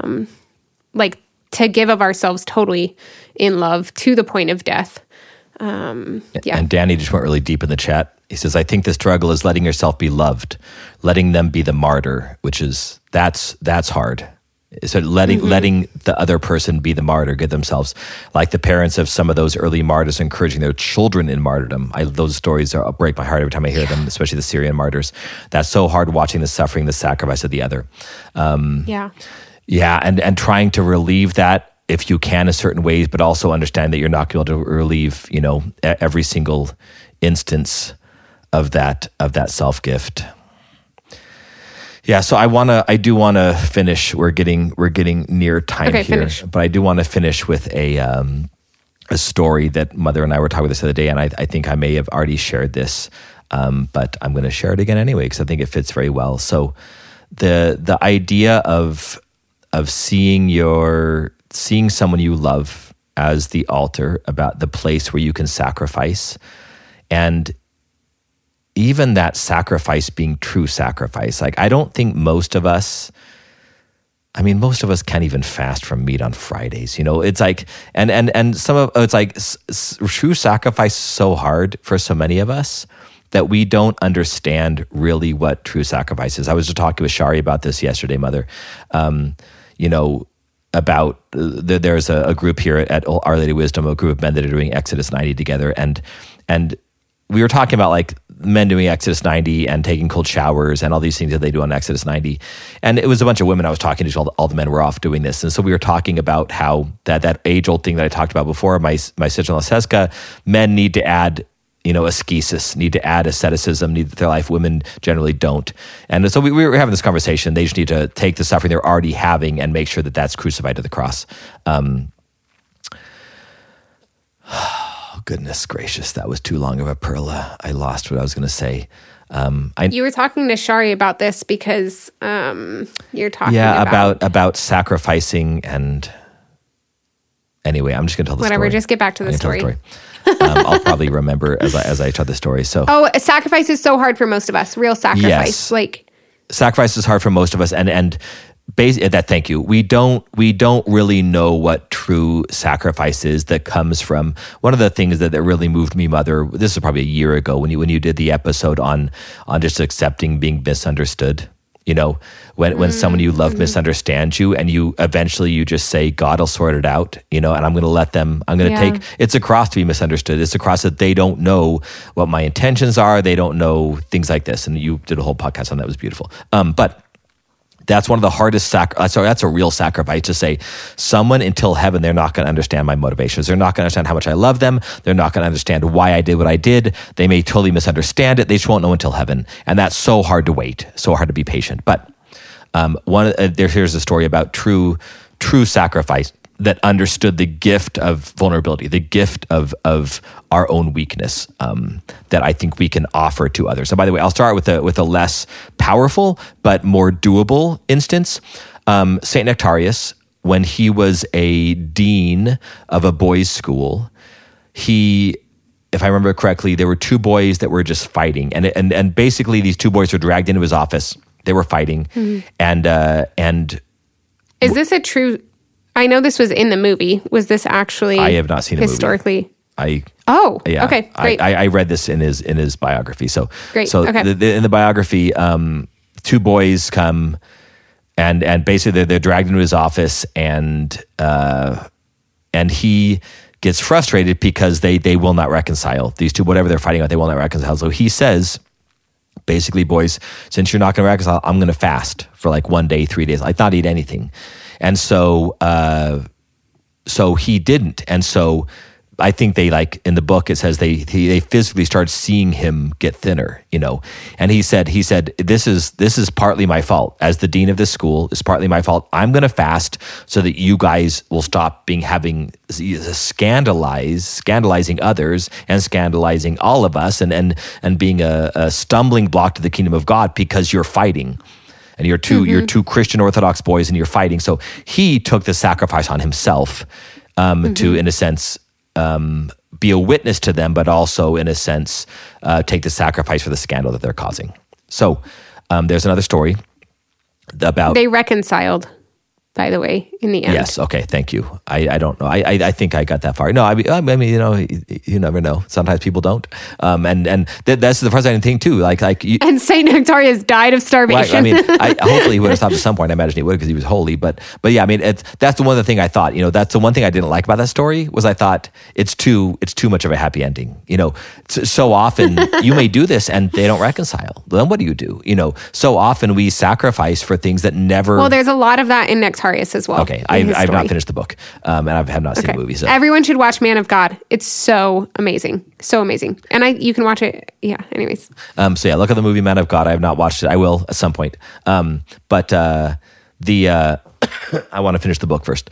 to give of ourselves totally in love to the point of death. And Danny just went really deep in the chat. He says, I think the struggle is letting yourself be loved, letting them be the martyr, which is, that's hard. So letting the other person be the martyr, give themselves, like the parents of some of those early martyrs encouraging their children in martyrdom. Those stories break my heart every time I hear them, especially the Syrian martyrs. That's so hard, watching the suffering, the sacrifice of the other. And trying to relieve that if you can in certain ways, but also understand that you're not going to be able to relieve, every single instance of that self-gift. Yeah, so I do want to finish. We're getting near time here, finish. But I do want to finish with a story that Mother and I were talking about this the other day, and I think I may have already shared this, but I'm going to share it again anyway because I think it fits very well. So the idea of seeing someone you love as the altar, about the place where you can sacrifice, and even that sacrifice being true sacrifice. Like, I don't think most of us can't even fast from meat on Fridays. It's like, and some of it's like true sacrifice is so hard for so many of us that we don't understand really what true sacrifice is. I was just talking with Shari about this yesterday, Mother. About there's a group here at Our Lady Wisdom, a group of men that are doing Exodus 90 together, and we were talking about like men doing Exodus 90 and taking cold showers and all these things that they do on Exodus 90. And it was a bunch of women I was talking to, all the men were off doing this. And so we were talking about how that age-old thing that I talked about before, my sister-in-law Seska, men need to add, ascesis, need to add asceticism, need their life. Women generally don't. And so we were having this conversation. They just need to take the suffering they're already having and make sure that that's crucified to the cross. goodness gracious. That was too long of a perla. I lost what I was going to say. You were talking to Shari about this because you're talking about sacrificing and anyway, I'm just going to tell the story. Just get back to the story. I'll probably remember as I tell the story. So, a sacrifice is so hard for most of us. Real sacrifice, yes. Sacrifice is hard for most of us, and thank you. We don't really know what true sacrifice is that comes from. One of the things that really moved me, Mother. This is probably a year ago when you did the episode on just accepting being misunderstood. You know, when someone you love misunderstands you, and you just say, God will sort it out, you know, and I'm going to let them, it's a cross to be misunderstood. It's a cross that they don't know what my intentions are. They don't know things like this. And you did a whole podcast on that. It was beautiful. But that's one of the hardest that's a real sacrifice to say, someone until heaven, they're not going to understand my motivations. They're not going to understand how much I love them. They're not going to understand why I did what I did. They may totally misunderstand it. They just won't know until heaven. And that's so hard to wait, so hard to be patient. But here's a story about true sacrifice that understood the gift of vulnerability, the gift of our own weakness that I think we can offer to others. And by the way, I'll start with a less powerful but more doable instance. Saint Nectarius, when he was a dean of a boys' school, if I remember correctly, there were two boys that were just fighting, and basically these two boys were dragged into his office. They were fighting, and is this a true? I know this was in the movie. Was this actually? I have not seen the historically. movie. Okay, great. I read this in his biography. So great. So okay. In the biography, two boys come, and basically they're dragged into his office, and he gets frustrated because they will not reconcile. These two, whatever they're fighting about, they will not reconcile. So he says, basically, boys, since you're not going to reconcile, I'm going to fast for like 1 day, 3 days, like not eat anything. And so he didn't. And so I think they, like in the book, it says they physically started seeing him get thinner, you know. And he said, this is partly my fault. As the dean of this school, it's partly my fault. I'm going to fast so that you guys will stop having scandalizing others and scandalizing all of us and being a stumbling block to the kingdom of God because you're fighting. And you're two Christian Orthodox boys, and you're fighting. So he took the sacrifice on himself to, in a sense, be a witness to them, but also, in a sense, take the sacrifice for the scandal that they're causing. So there's another story about... They reconciled, by the way, in the end. Yes, okay, thank you. I don't know. I think I got that far. No, I mean, you know, you never know. Sometimes people don't. And that's the frustrating thing, too. And Saint Nectarius died of starvation. Well, I mean, hopefully he would have stopped at some point. I imagine he would because he was holy. But yeah, I mean, that's the one of the thing I thought. You know, that's the one thing I didn't like about that story was I thought it's too much of a happy ending. You know, so often you may do this and they don't reconcile. Then what do you do? You know, so often we sacrifice for things that never. Well, there's a lot of that in Nectarius as well. Okay, I've not finished the book, and I have not seen the movie. So everyone should watch Man of God. It's so amazing, and you can watch it. Yeah. Anyways. So yeah, look at the movie Man of God. I have not watched it. I will at some point. But I want to finish the book first.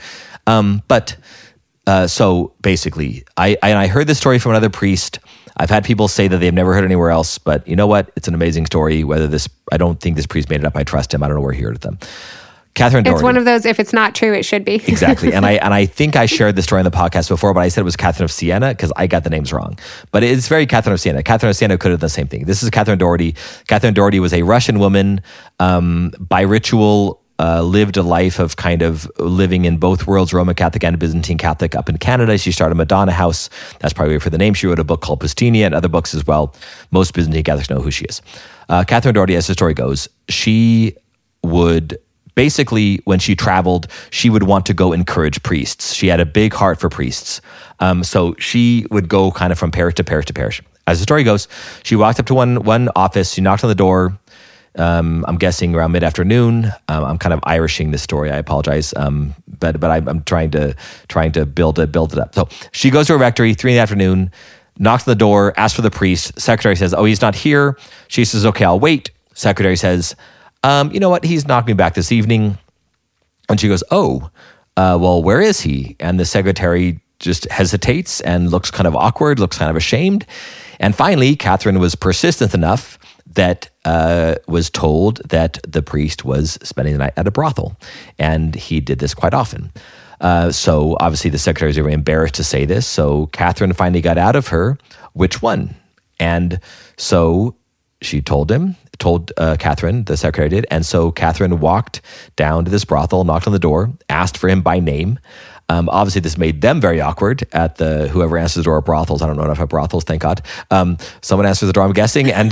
So basically, I heard this story from another priest. I've had people say that they've never heard it anywhere else, but you know what? It's an amazing story. I don't think this priest made it up. I trust him. I don't know where he heard it then. Catherine Doherty. It's one of those, if it's not true, it should be. Exactly. And I think I shared this story on the podcast before, but I said it was Catherine of Siena because I got the names wrong. But it's very Catherine of Siena. Catherine of Siena could have done the same thing. This is Catherine Doherty. Catherine Doherty was a Russian woman, by ritual, lived a life of kind of living in both worlds, Roman Catholic and Byzantine Catholic, up in Canada. She started Madonna House. That's probably for the name. She wrote a book called Pustinia and other books as well. Most Byzantine Catholics know who she is. Catherine Doherty, as the story goes, she would... Basically, when she traveled, she would want to go encourage priests. She had a big heart for priests. So she would go kind of from parish to parish to parish. As the story goes, she walked up to one office. She knocked on the door. I'm guessing around mid-afternoon. I'm kind of Irishing this story. I apologize. But I'm trying to build it up. So she goes to a rectory, 3 p.m, knocks on the door, asks for the priest. Secretary says, "Oh, he's not here." She says, "Okay, I'll wait." Secretary says, "You know what? He's not coming back this evening." And she goes, "Oh, well, where is he?" And the secretary just hesitates and looks kind of awkward, looks kind of ashamed. And finally, Catherine was persistent enough that was told that the priest was spending the night at a brothel. And he did this quite often. So obviously the secretaries are very embarrassed to say this. So Catherine finally got out of her, which one? And so she told Catherine, the secretary did. And so Catherine walked down to this brothel, knocked on the door, asked for him by name. Obviously, this made them very awkward at whoever answers the door at brothels. I don't know enough about brothels, thank God. Someone answers the door, I'm guessing, and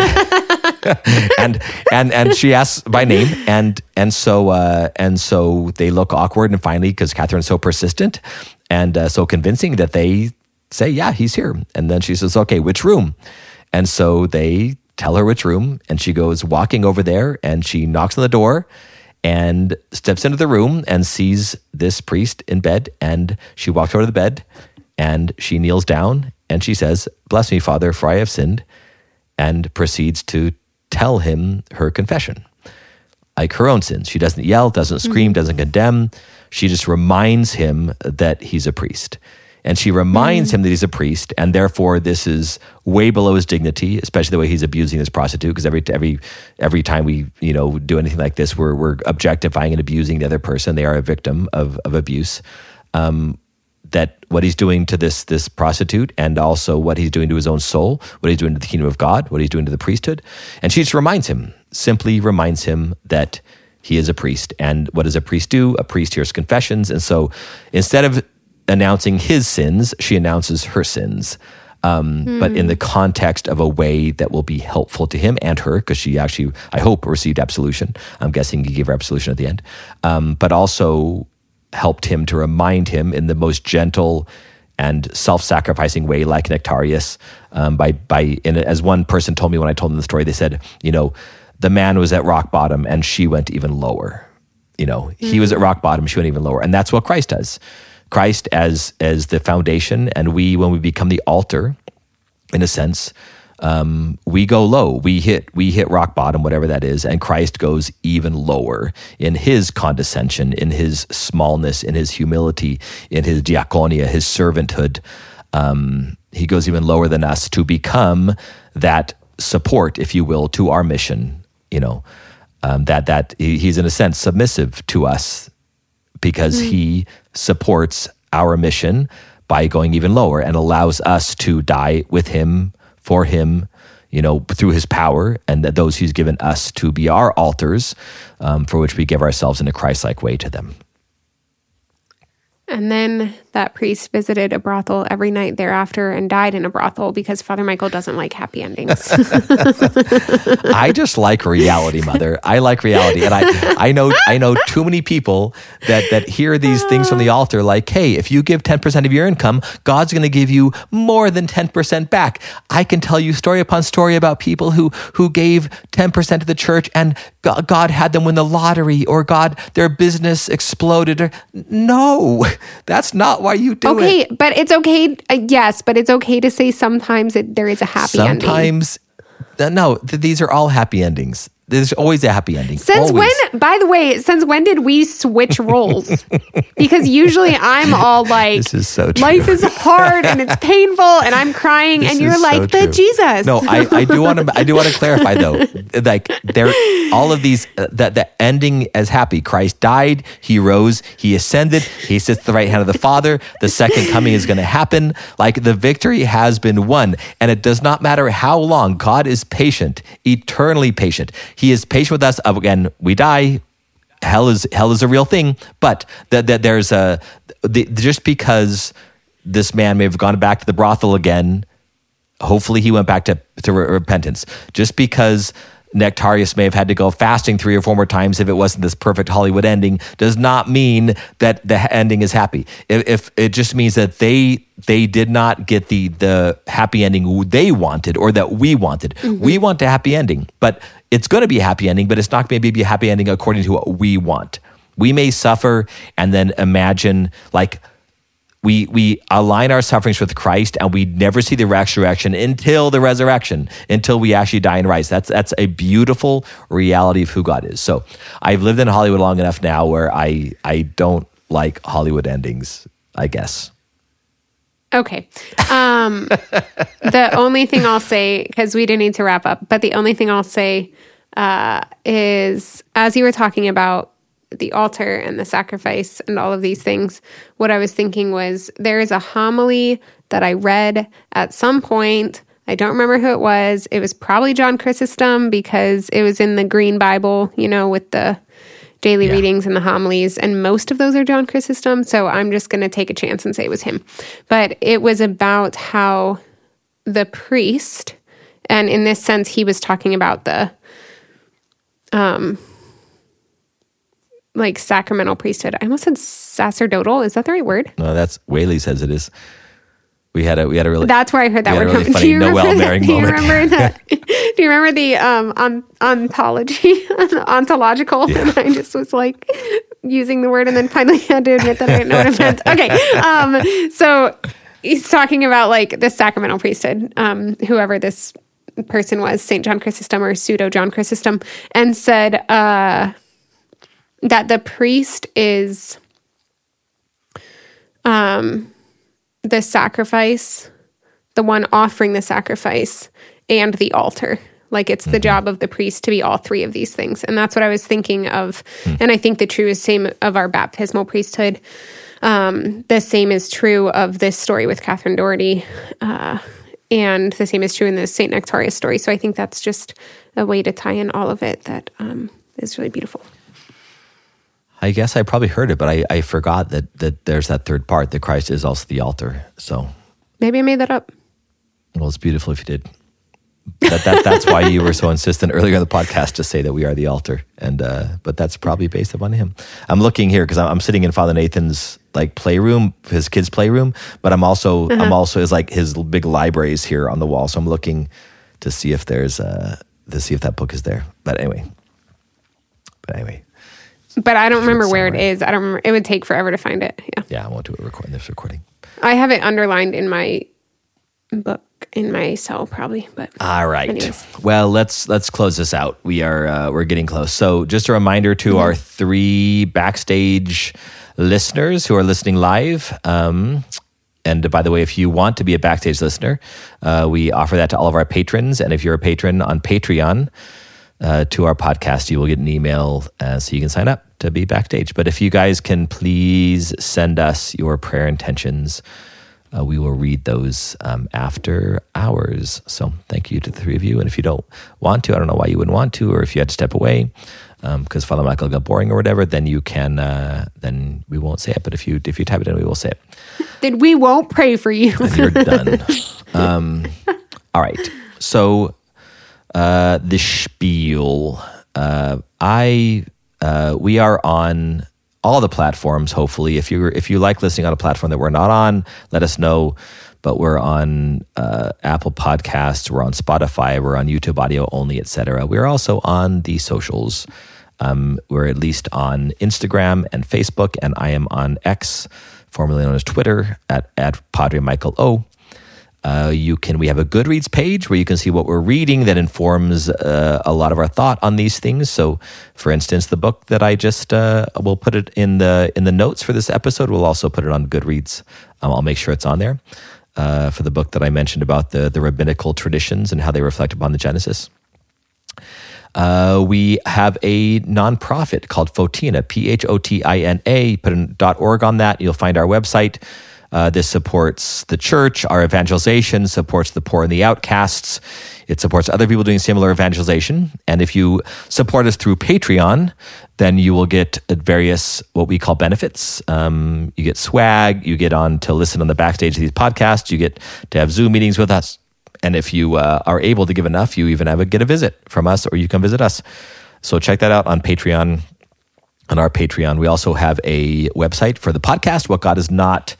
and she asks by name, and so they look awkward, and finally, because Catherine's so persistent and so convincing, that they say, yeah, he's here. And then she says, okay, which room? And so they tell her which room, and she goes walking over there, and she knocks on the door and steps into the room and sees this priest in bed. And she walks over to the bed and she kneels down and she says, bless me, Father, for I have sinned, and proceeds to tell him her confession, like her own sins. She doesn't yell, doesn't scream, doesn't condemn. She just reminds him that he's a priest. And she reminds him that he's a priest, and therefore this is way below his dignity, especially the way he's abusing this prostitute. Because every time we do anything like this, we're objectifying and abusing the other person. They are a victim of abuse. That what he's doing to this prostitute, and also what he's doing to his own soul, what he's doing to the kingdom of God, what he's doing to the priesthood, and she just simply reminds him that he is a priest. And what does a priest do? A priest hears confessions, and so instead of announcing his sins, she announces her sins, but in the context of a way that will be helpful to him and her, because she actually, I hope, received absolution. I'm guessing he gave her absolution at the end, but also helped him to remind him in the most gentle and self-sacrificing way, like Nectarius. As one person told me when I told them the story, they said, the man was at rock bottom and she went even lower. He was at rock bottom, she went even lower, and that's what Christ does. Christ as the foundation, and when we become the altar, in a sense, we go low. We hit rock bottom, whatever that is, and Christ goes even lower in his condescension, in his smallness, in his humility, in his diaconia, his servanthood. He goes even lower than us to become that support, if you will, to our mission. That he's in a sense submissive to us, because he supports our mission by going even lower and allows us to die with him, for him, through his power, and that those he's given us to be our altars, for which we give ourselves in a Christ-like way to them. And then that priest visited a brothel every night thereafter and died in a brothel because Father Michael doesn't like happy endings. I just like reality, Mother. I like reality. And I know too many people that hear these things from the altar, like, hey, if you give 10% of your income, God's going to give you more than 10% back. I can tell you story upon story about people who gave 10% to the church and God had them win the lottery, or their business exploded. No, that's not why you do it. Okay, but it's okay. Yes, but it's okay to say sometimes there is a happy ending. Sometimes, no, these are all happy endings. There's always a happy ending. Since when did we switch roles? Because usually I'm all like, this is so true. Life is hard and it's painful and I'm crying, this and you're like, but Jesus. No, I do want to clarify though, like all of these, that the ending as happy. Christ died, he rose, he ascended, he sits at the right hand of the Father. The second coming is going to happen. Like, the victory has been won, and it does not matter how long. God is patient, eternally patient. He is patient with us. Again, we die. Hell is a real thing, but there's just because this man may have gone back to the brothel again, hopefully he went back to repentance. Just because Nectarius may have had to go fasting 3 or 4 more times if it wasn't this perfect Hollywood ending, does not mean that the ending is happy. If it just means that they did not get the happy ending they wanted, or that we wanted. Mm-hmm. We want a happy ending, but it's going to be a happy ending, but it's not going to be a happy ending according to what we want. We may suffer and then imagine, like, we align our sufferings with Christ, and we never see the resurrection until the resurrection, until we actually die and rise. That's a beautiful reality of who God is. So I've lived in Hollywood long enough now where I don't like Hollywood endings, I guess. Okay. The only thing I'll say, because we do need to wrap up, but the only thing I'll say is, as you were talking about the altar and the sacrifice and all of these things, what I was thinking was there is a homily that I read at some point. I don't remember who it was. It was probably John Chrysostom, because it was in the Green Bible, with the daily readings and the homilies, and most of those are John Chrysostom, so I'm just going to take a chance and say it was him. But it was about how the priest, and in this sense, he was talking about the sacramental priesthood. I almost said sacerdotal. Is that the right word? No, that's Whaley says it is. We had a really. That's where I heard that word. Really funny Noel Merring moment. Do you remember that? Do you remember the ontology, ontological? Yeah. And I just was using the word, and then finally had to admit that I didn't know what it meant. Okay, so he's talking about the sacramental priesthood. Whoever this person was, Saint John Chrysostom or pseudo John Chrysostom, and said that the priest is the sacrifice, the one offering the sacrifice, and the altar. It's the job of the priest to be all three of these things. And that's what I was thinking of. And I think the truest same of our baptismal priesthood. The same is true of this story with Catherine Doherty. And the same is true in the St. Nectarius story. So I think that's just a way to tie in all of it that is really beautiful. I guess I probably heard it, but I forgot that there's that third part, that Christ is also the altar. So maybe I made that up. Well, it's beautiful if you did. That's why you were so insistent earlier in the podcast to say that we are the altar, but that's probably based upon him. I'm looking here because I'm sitting in Father Nathan's playroom, his kids' playroom, but I'm also his big libraries here on the wall. So I'm looking to see if there's to see if that book is there. But anyway. But I don't remember where it is. I don't remember. It would take forever to find it. Yeah, I won't do it recording this recording. I have it underlined in my book in my cell probably. But all right. Anyways. Well, let's close this out. We're getting close. So just a reminder to our 3 backstage listeners who are listening live. And by the way, if you want to be a backstage listener, we offer that to all of our patrons. And if you're a patron on Patreon, to our podcast, you will get an email so you can sign up to be backstage. But if you guys can please send us your prayer intentions, we will read those after hours. So thank you to the 3 of you. And if you don't want to, I don't know why you wouldn't want to, or if you had to step away because Father Michael got boring or whatever, then you can. Then we won't say it. But if you type it in, we will say it. Then we won't pray for you. Then you're done. All right. So. The spiel. We are on all the platforms. Hopefully, if you like listening on a platform that we're not on, let us know. But we're on Apple Podcasts, we're on Spotify, we're on YouTube Audio Only, etc. We're also on the socials. We're at least on Instagram and Facebook, and I am on X, formerly known as Twitter, at Padre Michael O. We have a Goodreads page where you can see what we're reading that informs a lot of our thought on these things. So, for instance, the book that I just we'll put it in the notes for this episode. We'll also put it on Goodreads. I'll make sure it's on there for the book that I mentioned about the rabbinical traditions and how they reflect upon the Genesis. We have a nonprofit called Photina, Photina. Put in .org on that. You'll find our website. This supports the church. Our evangelization supports the poor and the outcasts. It supports other people doing similar evangelization. And if you support us through Patreon, then you will get various what we call benefits. You get swag. You get on to listen on the backstage of these podcasts. You get to have Zoom meetings with us. And if you are able to give enough, you even get a visit from us, or you come visit us. So check that out on Patreon. On our Patreon, we also have a website for the podcast, What God Is Not.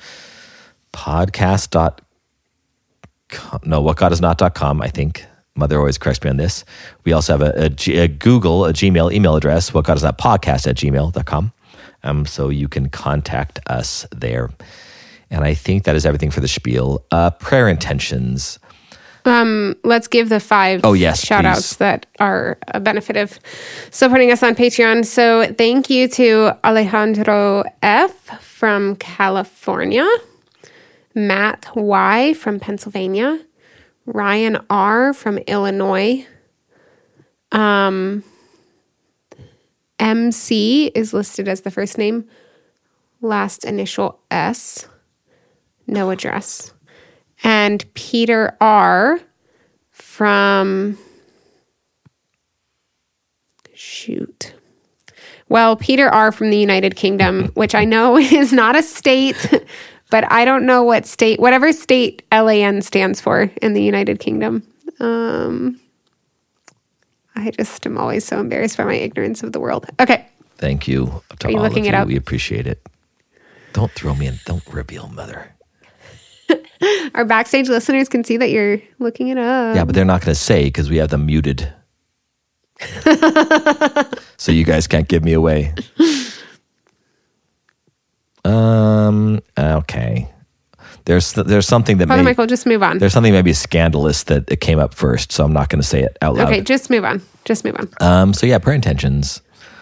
whatgodisnot.com, I think. Mother always corrects me on this. We also have a Gmail email address, whatgodisnotpodcast@gmail.com. So you can contact us there. And I think that is everything for the spiel. Prayer intentions. Let's give the 5 shout outs that are a benefit of supporting us on Patreon. So thank you to Alejandro F. from California. Matt Y. from Pennsylvania, Ryan R. from Illinois, MC is listed as the first name, last initial S, no address, and Peter R. from, Peter R. from the United Kingdom, which I know is not a state, but I don't know what state, whatever state LAN stands for in the United Kingdom. I just am always so embarrassed by my ignorance of the world. Okay. Thank you to Are you all looking of it you. up? We appreciate it. Don't throw me in. Don't reveal, Mother. Our backstage listeners can see that you're looking it up. Yeah, but they're not going to say because we have them muted. So you guys can't give me away. Okay. There's something that Father Michael, just move on. There's something maybe scandalous that it came up first, so I'm not going to say it out loud. Okay, just move on. Just move on. So yeah, prayer intentions.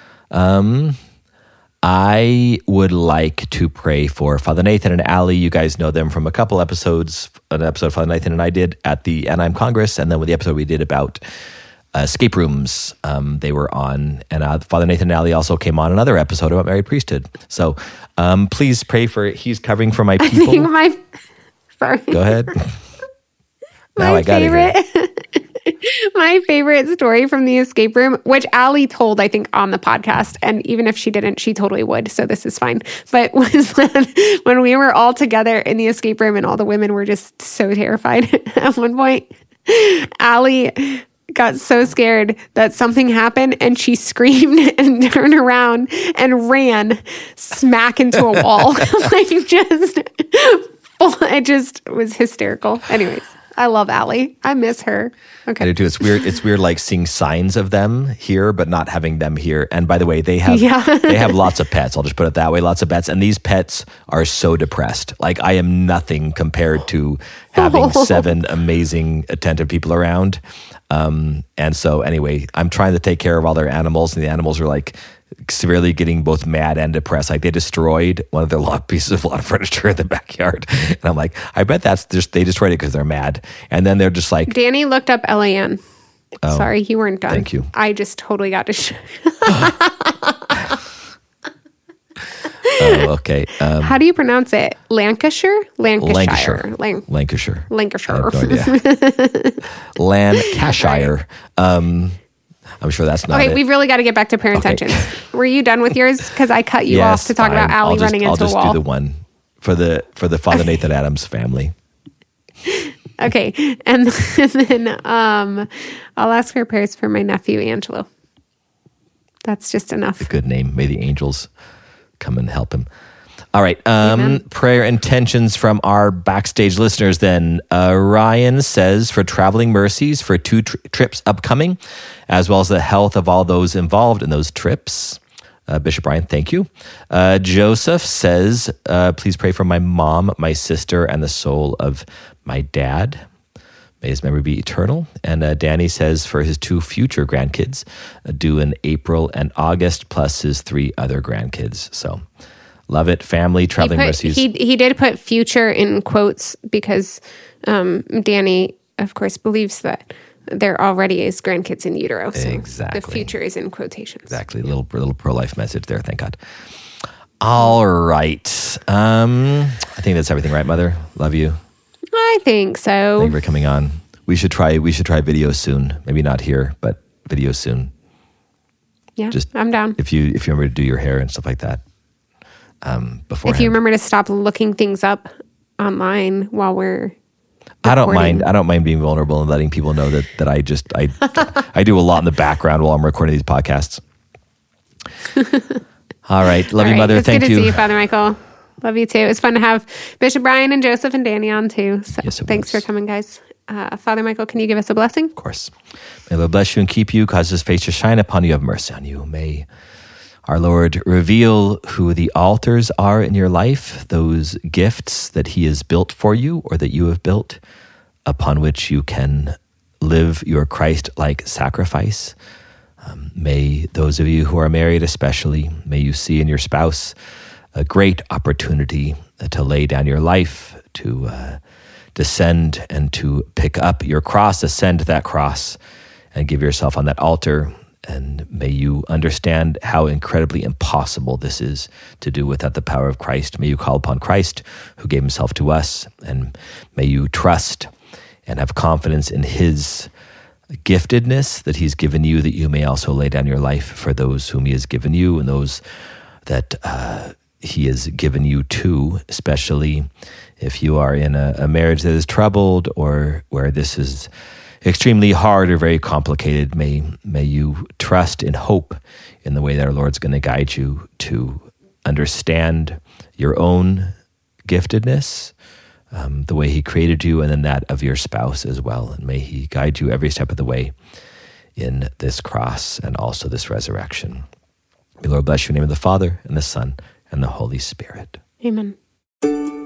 I would like to pray for Father Nathan and Allie. You guys know them from a couple episodes. An episode Father Nathan and I did at the Anaheim Congress, and then with the episode we did about escape rooms, they were on. And Father Nathan and Allie also came on another episode about married priesthood. So please pray for, he's covering for my people. Sorry. Go ahead. Now I got it. My favorite story from the escape room, which Allie told, I think, on the podcast, and even if she didn't, she totally would, so this is fine, but was when we were all together in the escape room and all the women were just so terrified. At one point, Allie got so scared that something happened and she screamed and turned around and ran smack into a wall. It just was hysterical. Anyways. I love Allie. I miss her. Okay. I do too. It's weird. It's weird, like seeing signs of them here, but not having them here. And by the way, they have lots of pets. I'll just put it that way. Lots of pets, and these pets are so depressed. Like I am nothing compared to having 7 amazing, attentive people around. And so, anyway, I'm trying to take care of all their animals, and the animals are like severely getting both mad and depressed. Like they destroyed one of their pieces of lawn furniture in the backyard, and I'm like, I bet that's just they destroyed it because they're mad. And then they're just like, Danny looked up LAN. Oh, sorry, you weren't done. Thank you. I just totally got to. Oh, okay. How do you pronounce it? Lancashire. Lancashire. I have no idea. Lancashire. I'm sure that's not okay, it. we've really got to get back to prayer intentions. Were you done with yours? Because I cut you off to talk about Allie running into a wall. I'll just do the one for the Father Nathan Adams family. Okay, and then I'll ask for prayers for my nephew Angelo. That's just enough. A good name. May the angels come and help him. All right. Amen. Prayer intentions from our backstage listeners then. Ryan says for traveling mercies for 2 trips upcoming, as well as the health of all those involved in those trips. Bishop Ryan, thank you. Joseph says, please pray for my mom, my sister, and the soul of my dad. May his memory be eternal. And Danny says for his 2 future grandkids, due in April and August, plus his 3 other grandkids. So love it. Family, traveling mercies. He did put future in quotes because Danny, of course, believes that there already is grandkids in utero. So exactly. The future is in quotations. Exactly. Little pro-life message there. Thank God. All right. I think that's everything, right, Mother? Love you. I think so. Thank you for coming on. We should try video soon. Maybe not here, but video soon. Yeah, I'm down. If you remember to do your hair and stuff like that. Beforehand. If you remember to stop looking things up online while we're I don't mind being vulnerable and letting people know that I do a lot in the background while I'm recording these podcasts. All right. Love you, Mother. Thank you. It's good to see you, Father Michael. Love you too. It was fun to have Bishop Brian and Joseph and Danny on too. So yes, thanks for coming, guys. Father Michael, can you give us a blessing? Of course. May the Lord bless you and keep you, cause his face to shine upon you, have mercy on you. May our Lord reveal who the altars are in your life, those gifts that he has built for you or that you have built, upon which you can live your Christ-like sacrifice. May those of you who are married especially, may you see in your spouse a great opportunity to lay down your life, to descend and to pick up your cross, ascend that cross, and give yourself on that altar. And may you understand how incredibly impossible this is to do without the power of Christ. May you call upon Christ, who gave himself to us, and may you trust and have confidence in his giftedness that he's given you, that you may also lay down your life for those whom he has given you and those that he has given you to, especially if you are in a marriage that is troubled or where this is extremely hard or very complicated. May you trust and hope in the way that our Lord's going to guide you to understand your own giftedness, the way he created you, and then that of your spouse as well. And may he guide you every step of the way in this cross and also this resurrection. May the Lord bless you in the name of the Father, and the Son, and the Holy Spirit. Amen.